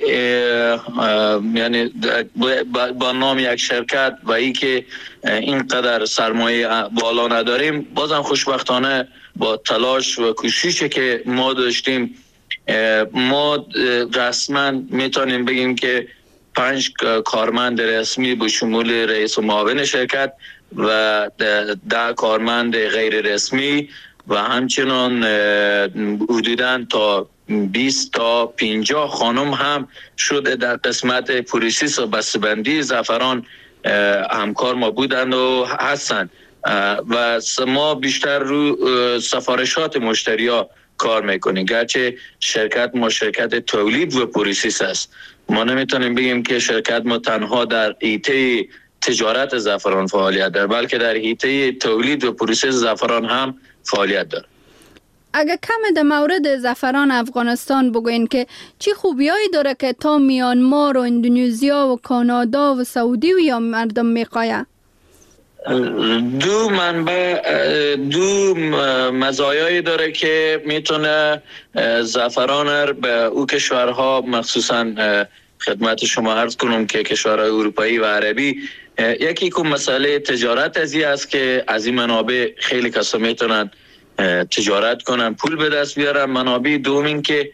یعنی با نام یک شرکت و ای که اینقدر سرمایه بالا نداریم، بازم خوشبختانه با تلاش و کوششی که ما داشتیم ما رسما میتونیم بگیم که 5 کارمند رسمی به شمول رئیس و معاون شرکت و 10 کارمند غیر رسمی و همچنان حدوداً تا 20 تا 50 خانم هم شده در قسمت پروسس و بسته‌بندی زعفران همکار ما بودند و هستند و ما بیشتر رو سفارشات مشتریا کار میکنیم. گرچه شرکت ما شرکت تولید و پروسس است، ما نمیتونیم بگیم که شرکت ما تنها در حیطه تجارت زعفران فعالیت داره، بلکه در حیطه تولید و پروسس زعفران هم فعالیت داره. اگه کم در مورد زعفران افغانستان بگوین که چی خوبیایی داره که تا میانمار و اندونزیا و کانادا و سعودی و یا مردم میخواه؟ دو مزایایی داره که میتونه زعفران به او کشورها، مخصوصا خدمت شما عرض کنم که کشورهای اروپایی و عربی، یکی که مسئله تجارت ازی است که از این منابع خیلی کسا میتونن تجارت کنن، پول به دست بیارن. منابع دوم که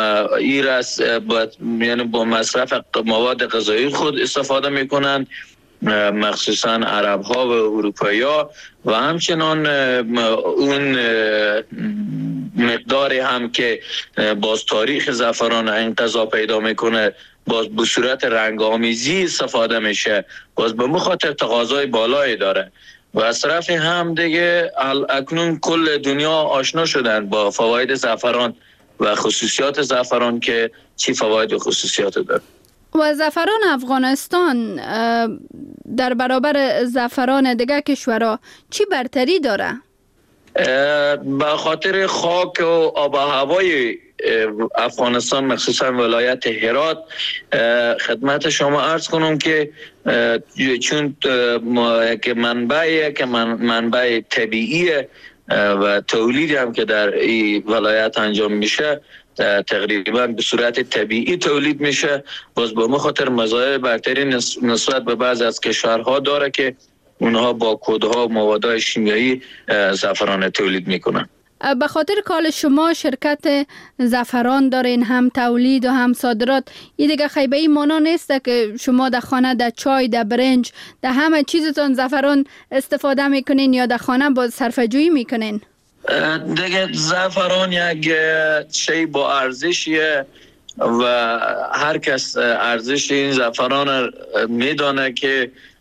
یعنی با مصرف مواد غذایی خود استفاده میکنن، مخصوصا عرب ها و اروپایی ها و همچنان اون مقداری هم که باز تاریخ زعفران این غذا پیدا میکنه باز به صورت رنگ آمیزی استفاده میشه، باز به مخاطر تقاضای بالایی داره و از طرف هم دیگه اکنون کل دنیا آشنا شدن با فواید زعفران و خصوصیات زعفران که چی فواید و خصوصیات داره. و زعفران افغانستان در برابر زعفران دیگه کشورها چی برتری داره؟ به خاطر خاک و آب و هوای افغانستان، مخصوصا ولایت هرات، خدمت شما عرض کنم که چون که منبع طبیعی و تولیدی هم که در این ولایت انجام میشه تقریبا به صورت طبیعی تولید میشه، باز به خاطر مزایای برتری نسبت به بعض از کشورها داره که اونها با کودها و موادهای شیمیایی زعفران تولید میکنن. به خاطر کال شما شرکت زعفران دارین، هم تولید و هم صادرات، این دیگه خیبه ای مانا نیسته که شما در خانه در چای، در برنج، در همه چیزتون زعفران استفاده میکنین یا در خانه با صرفه‌جویی میکنین؟ دیگه زعفران یک شی با ارزشیه و هر کس ارزش این زعفران میدانه که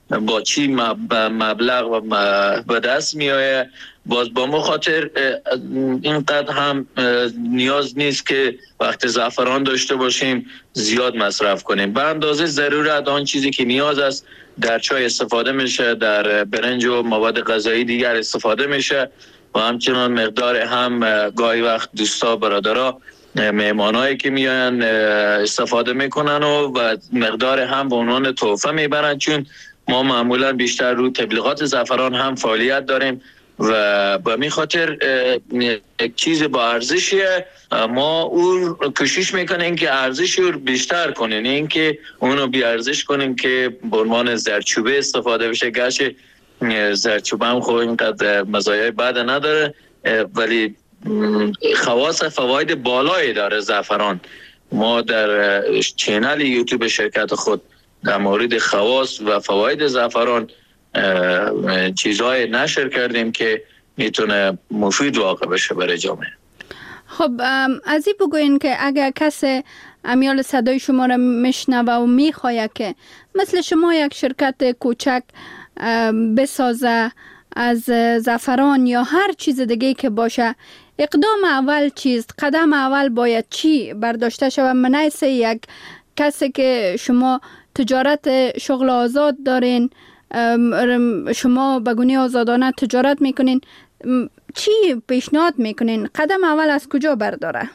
با چی مبلغ و به دست میآید. باز با مخاطر اینقدر هم نیاز نیست که وقت زعفران داشته باشیم زیاد مصرف کنیم. به اندازه ضرورت آن چیزی که نیاز است در چای استفاده میشه، در برنج و مواد غذایی دیگر استفاده میشه و همچنان مقدار هم گاهی وقت دوستا برادرها مهمانایی که میان استفاده میکنن و مقدار هم به عنوان تحفه میبرن، چون ما معمولا بیشتر رو تبلیغات زعفران هم فعالیت داریم و به می خاطر یک چیز با ارزشیه. ما اون کوشش میکنیم که ارزش رو بیشتر کنیم، این که اونو بی ارزش کنیم که به عنوان زردچوبه استفاده بشه. گرچه زردچوبه هم خب اینقدر مزایای بد نداره ولی خواص فواید بالایی داره زعفران. ما در چینل یوتیوب شرکت خود در مورد خواص و فواید زعفران چیزهای نشر کردیم که میتونه مفید واقع بشه برای جامعه. خب از این بگوین که اگر کسی امیال صدای شما را میشنوه و میخواه که مثل شما یک شرکت کوچک بسازه از زعفران یا هر چیز دیگه که باشه، اقدام اول چیست؟ قدم اول باید چی برداشته شود؟ منیسه یک کسی که شما تجارت شغل آزاد دارین، شما بگونه آزادانه تجارت میکنین، چی پیشنهاد میکنین؟ قدم اول از کجا برداره؟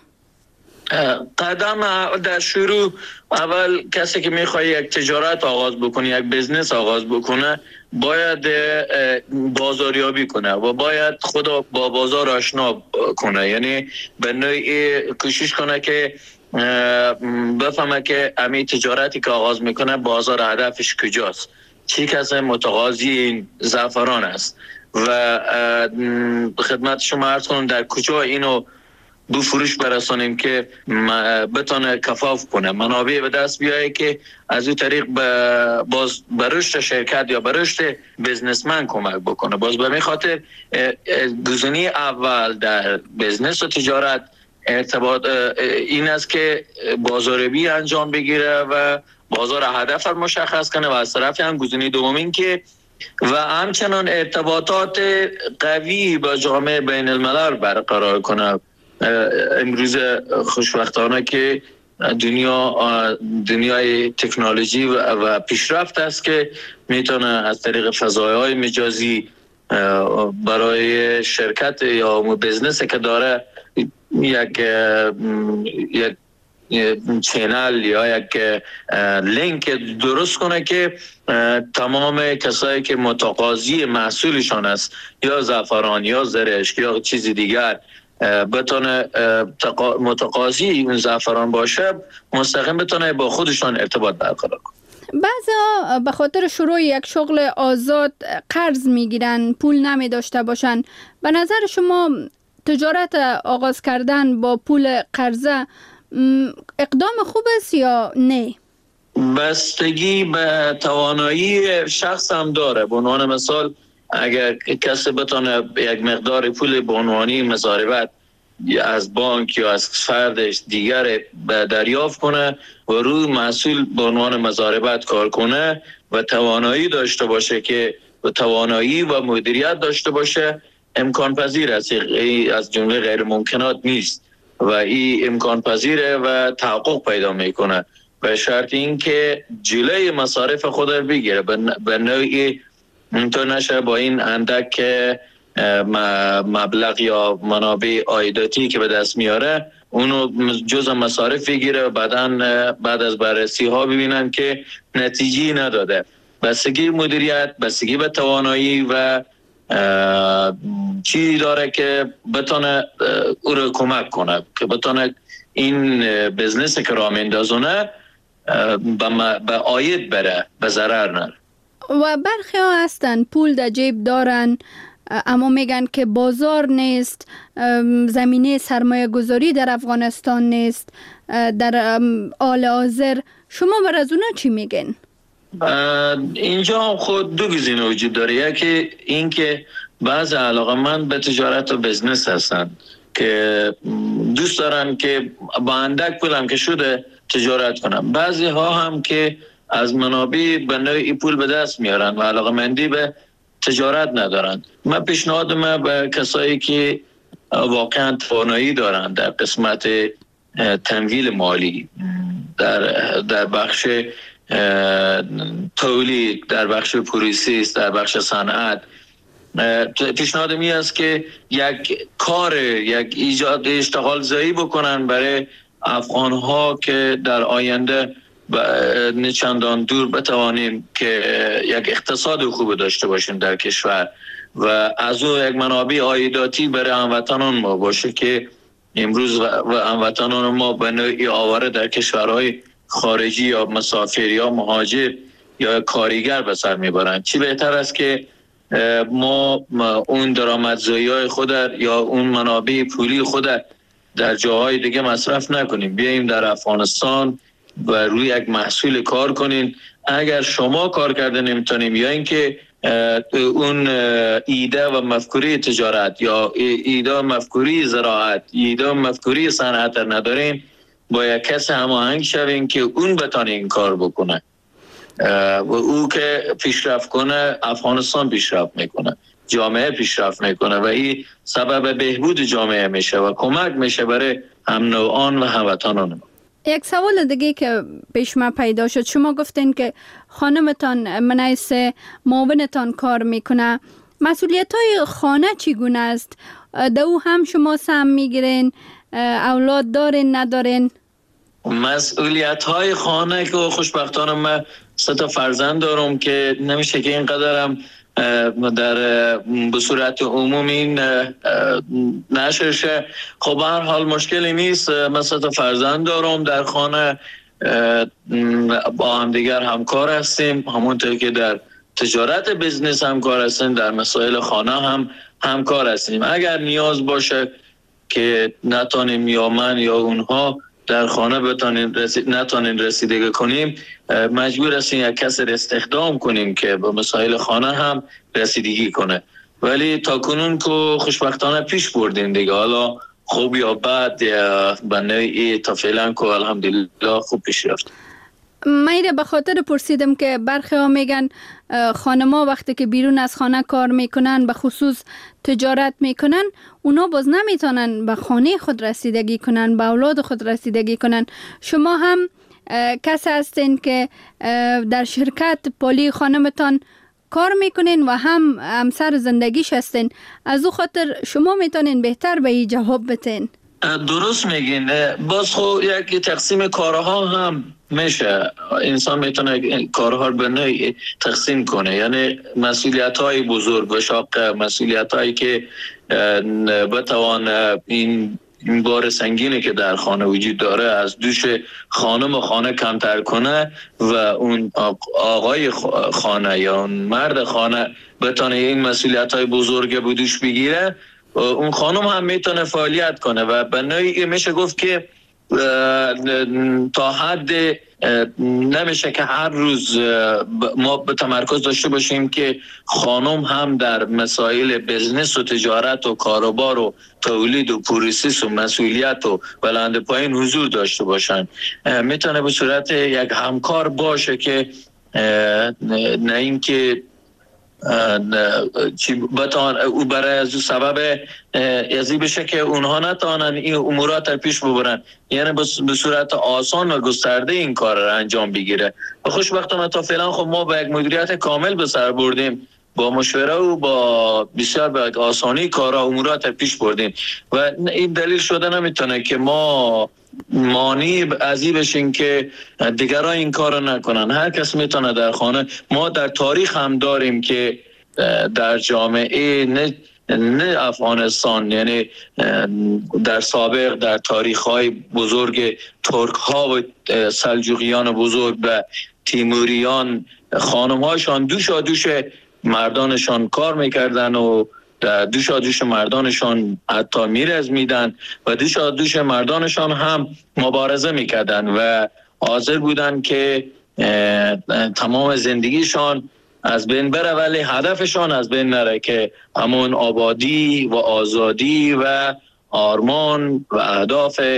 قدم در شروع اول کسی که میخواد یک تجارت آغاز بکنه، یک بزنس آغاز بکنه، باید بازاریابی کنه و باید خود با بازار آشنا کنه. یعنی به نوعی کوشش کنه که بفهمه که امی تجارتی که آغاز میکنه بازار هدفش کجاست، چی کسی متقاضی این زعفران است و خدمت شما عرض کنم در کجا اینو دو فروش برسانیم که بتونه کفاف کنه، منابع به دست بیایه که از این طریق باز به رشد شرکت یا به رشد بزنسمن کمک بکنه. باز به خاطر گزینه اول در بزنس و تجارت ارتباط این است که بازاریابی انجام بگیره و بازار هدف رو مشخص کنه و از طرف هم گزینه دوم این که و همچنان ارتباطات قوی با جامعه بین الملل برقرار کنه. امروز خوشبختانه که دنیای تکنولوژی و پیشرفت است که میتونه از طریق فضایهای مجازی برای شرکت یا بزنسی که داره یک چینل یا یک لینک درست کنه که تمام کسایی که متقاضی محصولشان است یا زعفران یا زرشک یا چیزی دیگر بتونه متقاضی این زعفران باشه، مستقیم بتونه با خودشان ارتباط برقرار کنه. بعضا به خاطر شروع یک شغل آزاد قرض میگیرن، پول نمی داشته باشن. به نظر شما تجارت آغاز کردن با پول قرضه اقدام خوب است یا نه؟ بستگی به توانایی شخص هم داره. به عنوان مثال اگر کسی بتونه یک مقدار پول به عنوانی مضاربت از بانک یا از فردش دیگر دریافت کنه و روی محصول به عنوان مضاربت کار کنه و توانایی داشته باشه که توانایی و مدیریت داشته باشه، امکان پذیر است. از جمله غیر ممکنات نیست و این امکان پذیره و تحقق پیدا میکنه به شرط این که جلوی مصارف خود رو بگیره، به نوعی اینطور نشه با این اندک مبلغ یا منابع عایداتی که به دست میاره اونو جزء مصارف بگیره و بعد از بررسی ها ببینن که نتیجه نداده. بستگی مدیریت، بستگی به توانایی و چی داره که بتونه او رو کمک کنه که بتونه این بزنس که راه میندازونه به عاید بره، به ضرر نره. و برخی ها هستن پول در جیب دارن اما میگن که بازار نیست، زمینه سرمایه گذاری در افغانستان نیست در حال حاضر. شما بر از اونا چی میگن؟ اینجا خود دو گزینه وجود داره. یکی این که بعض علاقه‌مند به تجارت و بزنس هستن که دوست دارن که با اندک پول هم که شده تجارت کنن. بعضی ها هم که از منابع به نوعی پول به دست میارن و علاقمندی به تجارت ندارن. من پیشنهاد به کسایی که واقعا توانایی دارن در قسمت تمویل مالی، در بخش تولید، در بخش پروسس، در بخش صنعت، پیشنهاد می است که یک ایجاد اشتغال زایی بکنن برای افغان ها که در آینده نه چندان دور بتوانیم که یک اقتصاد خوب داشته باشیم در کشور و از او یک منابع عایداتی برای هموطنان ما باشه که امروز و هموطنان ما به نوعی آواره در کشورهای خارجی یا مسافر یا مهاجر یا کارگر به سر میبرند. چی بهتر است که ما اون درآمدزایی‌های خود یا اون منابع پولی خود در جاهای دیگه مصرف نکنیم، بیاییم در افغانستان و روی یک محصول کار کنین. اگر شما کار کرده نمیتونیم یا اینکه اون ایده و مفکوری تجارت یا ایده و مفکوری زراعت، ایده و مفکوری صنعت ندارین، با یک کس هماهنگ شوین که اون بتونه این کار بکنه و او که پیشرفت کنه افغانستان پیشرفت میکنه، جامعه پیشرفت میکنه و این سبب بهبود جامعه میشه و کمک میشه برای هم نوعان و هموطنان. یک سوال دیگه که پیش ما پیدا شد، شما گفتین که خانمتان منیس معاونتان کار میکنه، مسئولیت های خانه چگونه است؟ دو هم شما سهم میگیرین؟ اولاد دارین ندارین؟ مسئولیت های خانه که خوشبختانه من 3 فرزند دارم که نمیشه که اینقدرم به صورت عمومی نشر شه. خب هر حال مشکلی نیست. من 3 فرزند دارم در خانه، با هم دیگر همکار هستیم، همونطور که در تجارت بزنس همکار هستیم، در مسائل خانه هم همکار هستیم. اگر نیاز باشه که نتانیم یا من یا اونها در خانه نتانیم رسیدگی کنیم، مجبور هستیم یک کس استخدام کنیم که به مسائل خانه هم رسیدگی کنه. ولی تا کنون که خوشبختانه پیش بردیم دیگه، حالا خوب یا بد به نوعی تا فعلا که الحمدلله خوب پیش رفت. من به خاطر پرسیدم که برخی ها میگن خانما وقتی که بیرون از خانه کار میکنن، به خصوص تجارت میکنن، اونا باز نمیتونن به خانه خود رسیدگی کنن، به اولاد خود رسیدگی کنن. شما هم کسی هستین که در شرکت پولی خانمتان کار میکنین و هم همسر زندگیش هستین، از او خاطر شما میتونین بهتر به این جواب بتین. درست میگین. باز خب یک تقسیم کارها هم میشه، انسان میتونه کارها رو به نوعی تقسیم کنه، یعنی مسئولیت های بزرگ و شاق، مسئولیت هایی که بتوان این بار سنگینی که در خانه وجود داره از دوش خانم و خانه کمتر کنه و اون آقای خانه یا اون مرد خانه بتونه این مسئولیت های بزرگ به دوش بگیره، اون خانم هم میتونه فعالیت کنه و به نوعی میشه گفت که تا حد نمیشه که هر روز ما به تمرکز داشته باشیم که خانم هم در مسائل بزنس و تجارت و کاروبار و تولید و پروسس و مسئولیت و بلند پایین حضور داشته باشن. میتونه به صورت یک همکار باشه که نه اینکه او برای از سبب ازی بشه که اونها نتوانن این امورات رو پیش ببرن، یعنی به صورت آسان و گسترده این کار رو انجام بگیره. و خوشبختانه تا فعلا خب ما با یک مدیریت کامل به سر بردیم، با مشوره و با بسیار به آسانی کارا امورات رو پیش بردیم و این دلیل شده نمیتونه که ما مانی ازی بشین که دیگران این کارو نکنن. هر کس میتونه در خانه. ما در تاریخ هم داریم که در جامعه نه افغانستان، یعنی در سابق در تاریخ‌های بزرگ ترک ها و سلجوقیان بزرگ و تیموریان، خانم‌هاشان دوش مردانشان کار میکردن و دوش مردانشان حتی میرزمیدن و دوش مردانشان هم مبارزه میکردن و حاضر بودن که تمام زندگیشان از بین بره، ولی هدفشان از بین نره که همون آبادی و آزادی و آرمان و اهداف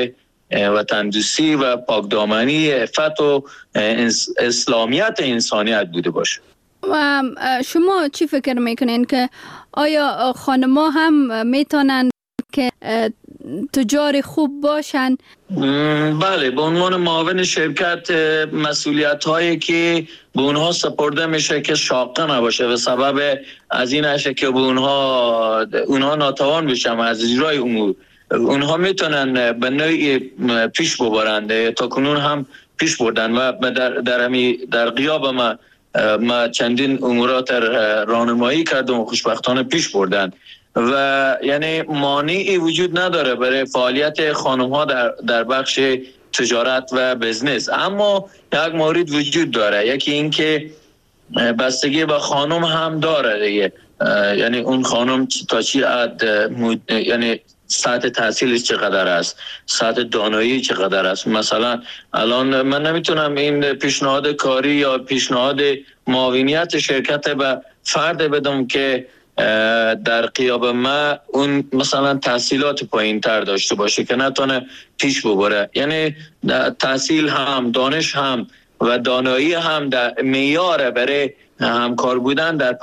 وطندوستی و پاکدامنی، عفت و اسلامیت انسانیت بوده باشه. و شما چی فکر میکنین که آیا خانم‌ها هم میتونن که تجار خوب باشن؟ بله، به عنوان معاون شرکت مسئولیت هایی که به اونها سپرده میشه که شاقه نباشه و سبب از این نشه که به اونها ناتوان بشن از اجرای امور، اونها میتونن به نوعی پیش ببرند. تا کنون هم پیش بردن و در غیاب ما چندین امورات راهنمایی کردم و خوشبختانه پیش بردن و یعنی مانعی وجود نداره برای فعالیت خانم ها در بخش تجارت و بزنس. اما یک مورد وجود داره، یکی این که بستگی به خانم هم داره دیگه، یعنی اون خانم تا چی یعنی سطح تحصیلش چقدر است، سطح دانایی چقدر است. مثلا الان من نمیتونم این پیشنهاد کاری یا پیشنهاد معاونیت شرکت به فرد بدم که در قیاب ما اون مثلا تحصیلات پایین تر داشته باشه که نتونه پیش ببره. یعنی تحصیل هم، دانش هم و دانایی هم در معیار برای همکار بودن در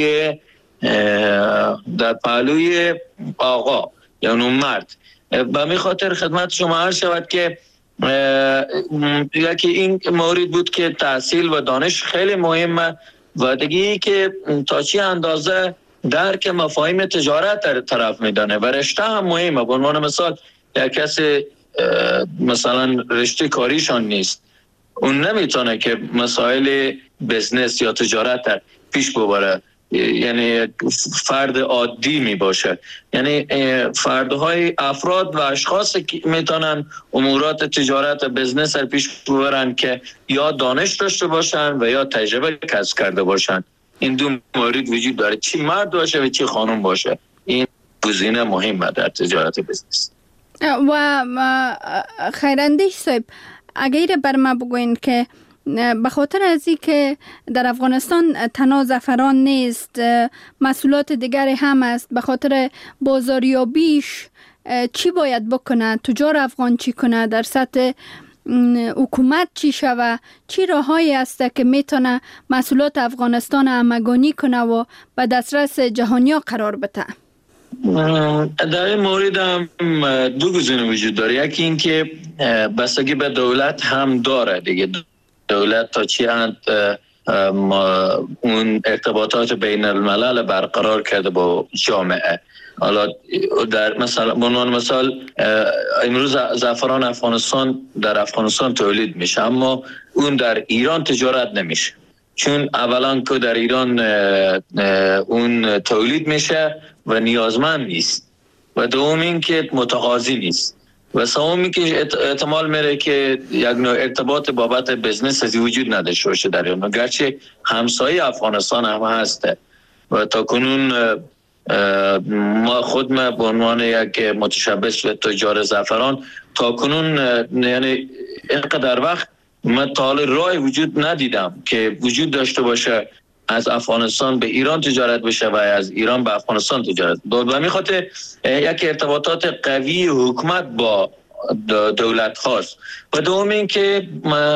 پهلوی آقا یعنی مرد. به می خاطر خدمت شما عرض شود که یکی این مورد بود که تحصیل و دانش خیلی مهمه و دیگه که تا چی اندازه درک مفاهیم تجارت در طرف میدانه و رشته هم مهمه. به عنوان مثال یک کسی مثلا رشته کاریشان نیست، اون نمیتونه که مسائل بزنس یا تجارت در پیش ببره، یعنی فرد عادی می باشه. یعنی فردهای افراد و اشخاص که میتونن امورات تجارت و بزنس رو پیش ببرن که یا دانش داشته باشن و یا تجربه کسب کرده باشن. این دو مورد وجود داره، چی مرد باشه و چی خانم باشه. این گزینه مهمه در تجارت بزنس. و خیراندیش صاحب، اگر بر ما بگوین که به خاطر از این که در افغانستان تنها زعفران نیست، محصولات دیگر هم است، به خاطر بازاریابیش چی باید بکنه؟ تجار افغان چی کنه؟ در سطح حکومت چی شوه؟ چی راههایی است که میتونه محصولات افغانستان همگانی کنه و به دسترس جهانیا قرار بده؟ در این مورد هم دو گزینه وجود داره. یکی این که بستگی به دولت هم داره دیگه، دولت تا چی اون ارتباطات بین الملل برقرار کرده با جامعه. حالا در مثال امروز زعفران افغانستان در افغانستان تولید میشه، اما اون در ایران تجارت نمیشه، چون اولا که در ایران اون تولید میشه و نیازمند نیست و دوم این که متقاضی نیست و سوم این که احتمال میره که یک نوع ارتباط بابت بزنس از وجود نداشته باشه در ایران، گرچه همسایه افغانستان هم هسته و تا کنون ما خود به عنوان یک متشبث و تجار زعفران تا کنون یعنی اینقدر وقت من تا حال راه وجود ندیدم که وجود داشته باشه از افغانستان به ایران تجارت بشه و از ایران به افغانستان تجارت. به می خاطر یک ارتباطات قوی حکومت با دولت خاص و دوم این که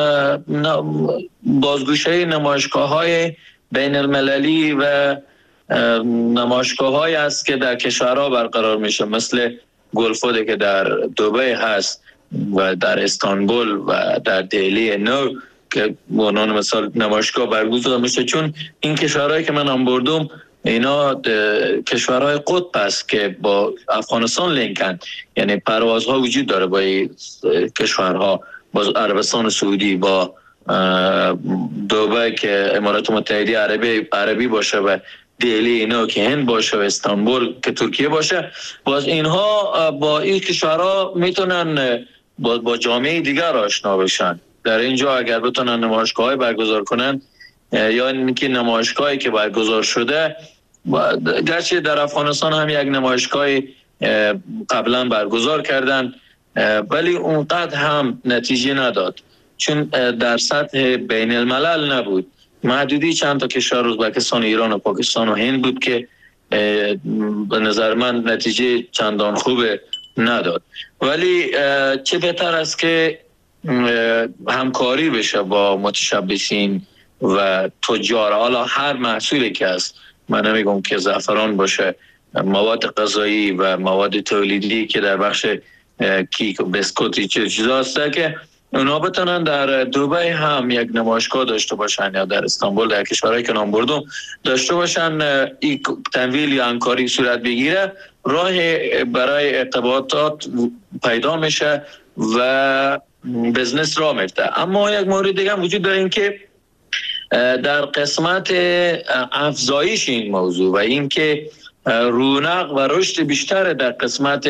بازگوشه نمایشگاه‌های بین المللی و نمایشگاه‌هایی است که در کشورها برقرار میشه، مثل گلفود که در دبی هست و در استانبول و در دهلی نو که به عنوان مثال نمایشگاه برگزار میشه، چون این کشورهایی که من هم بردم اینا کشورهای قطب است که با افغانستان لینکن، یعنی پروازها وجود داره با کشورها، با عربستان سعودی، با دبی که امارات متحده عربی باشه و دهلی اینا که هند باشه و استانبول که ترکیه باشه. باز اینها با این کشورها میتونن با جامعه دیگر آشنا بشن. در اینجا اگر بتونن نمایشگاه‌های برگزار کنن یا اینکه نمایشگاهی که برگزار شده، گرچه در افغانستان هم یک نمایشگاهی قبلا برگزار کردن ولی اونقدر هم نتیجه نداد، چون در سطح بین الملل نبود، محدودی چند تا کشور ازبکستان، ایران و پاکستان و هند بود که به نظر من نتیجه چندان خوب نداد. ولی چه بهتر است که همکاری بشه با متشبثین و تجار. حالا هر محصولی که هست، من نمیگم که زعفران باشه، مواد غذایی و مواد تولیدی که در بخش کیک و بسکوت چیزا هست که اونا بتونن در دبی هم یک نمایشگاه داشته باشن یا در استانبول، در کشورهایی که نام بردم داشته باشن، این تمویل یا همکاری صورت بگیره، راه برای ارتباطات پیدا میشه و بزنس را میفته. اما یک مورد دیگه هم وجود داره، این که در قسمت افزایش این موضوع و این که رونق و رشد بیشتر در قسمت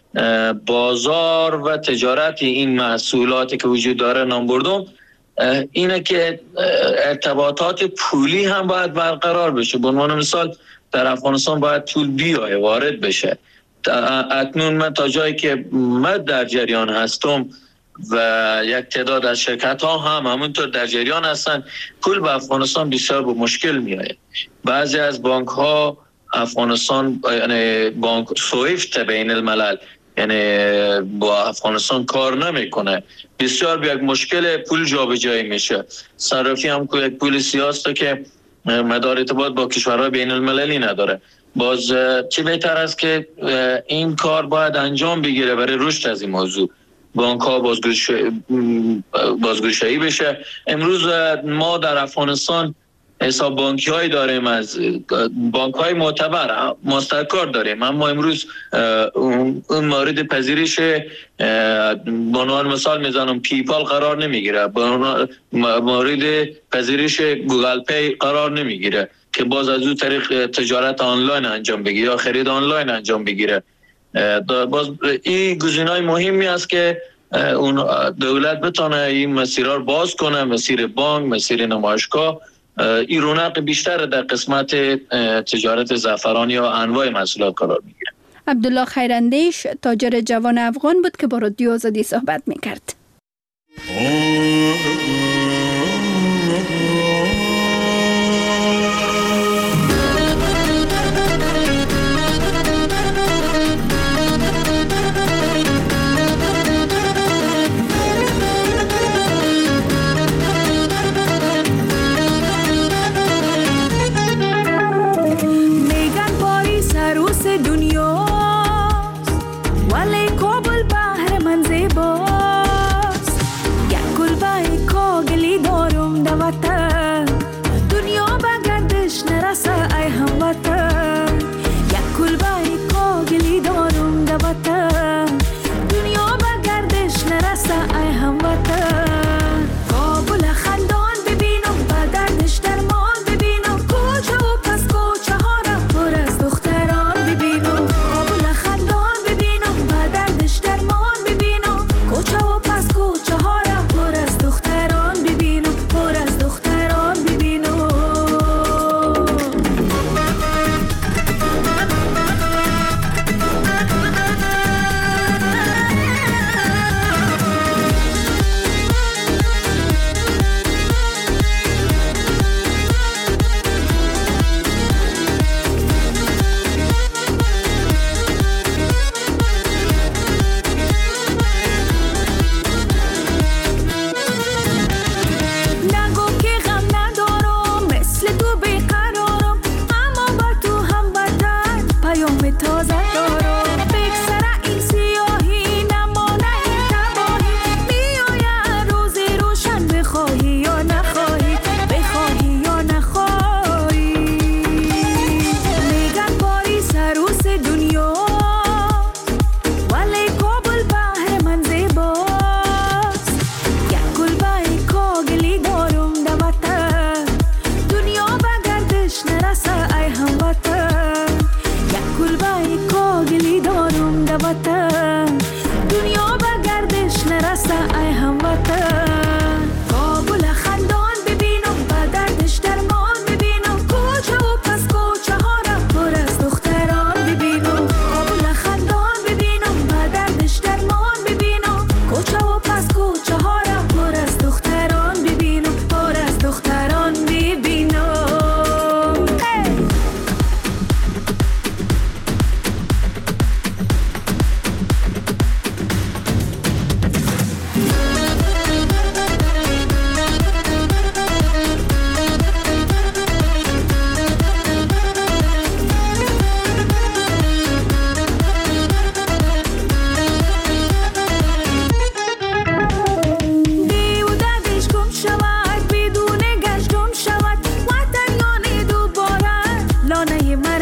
بازار و تجارت این محصولاتی که وجود داره نام بردم، اینه که ارتباطات پولی هم باید برقرار بشه. به عنوان مثال در افغانستان باید پول بیای وارد بشه. اکنون من تا جایی که من در جریان هستم و یک تعداد از شرکت ها هم همونطور در جریان هستن، پول به افغانستان بسیار به مشکل میاد. بعضی از بانک ها افغانستان، یعنی بانک سویفت بین الملل، یعنی با افغانستان کار نمیکنه، بسیار به یک مشکل پول جابجایی میشه. صرافی هم که یک پول سیاسته که مدار ارتباط با کشورهای بین المللی نداره. باز چه بهتر است که این کار باید انجام بگیره برای رشد از این موضوع. بانک ها بازگشایی بشه. امروز ما در افغانستان حساب بانکی هایی داریم، از بانک های معتبر، ماسترکارد داریم، اما امروز اون مورد پذیرش به عنوان مثال میزنم پیپال قرار نمیگیره، مورد پذیرش گوگل پی قرار نمیگیره که باز از اون طریق تجارت آنلاین انجام بگیره یا خرید آنلاین انجام بگیره. باز این گزینه‌های مهمی است که اون دولت بتونه این مسیرها رو باز کنه، مسیر بانک، مسیر نمایشگاه، این رونق بیشتر در قسمت تجارت زعفران یا انواع محصولات قرار میگیره. عبدالله خیراندیش تاجر جوان افغان بود که با رادیو آزادی صحبت میکرد.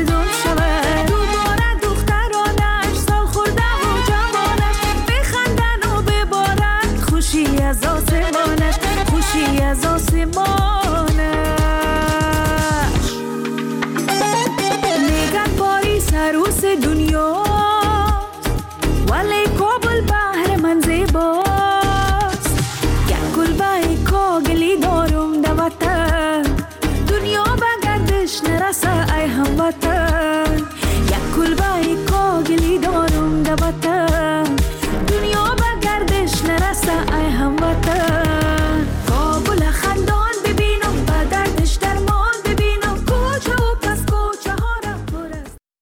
ارزان شود. دوباره دخترانش سال خورده و جوانش بخندن و ببارن خوشی از آسمانش، خوشی از آسمانش. میگن پاریس عروس دنیا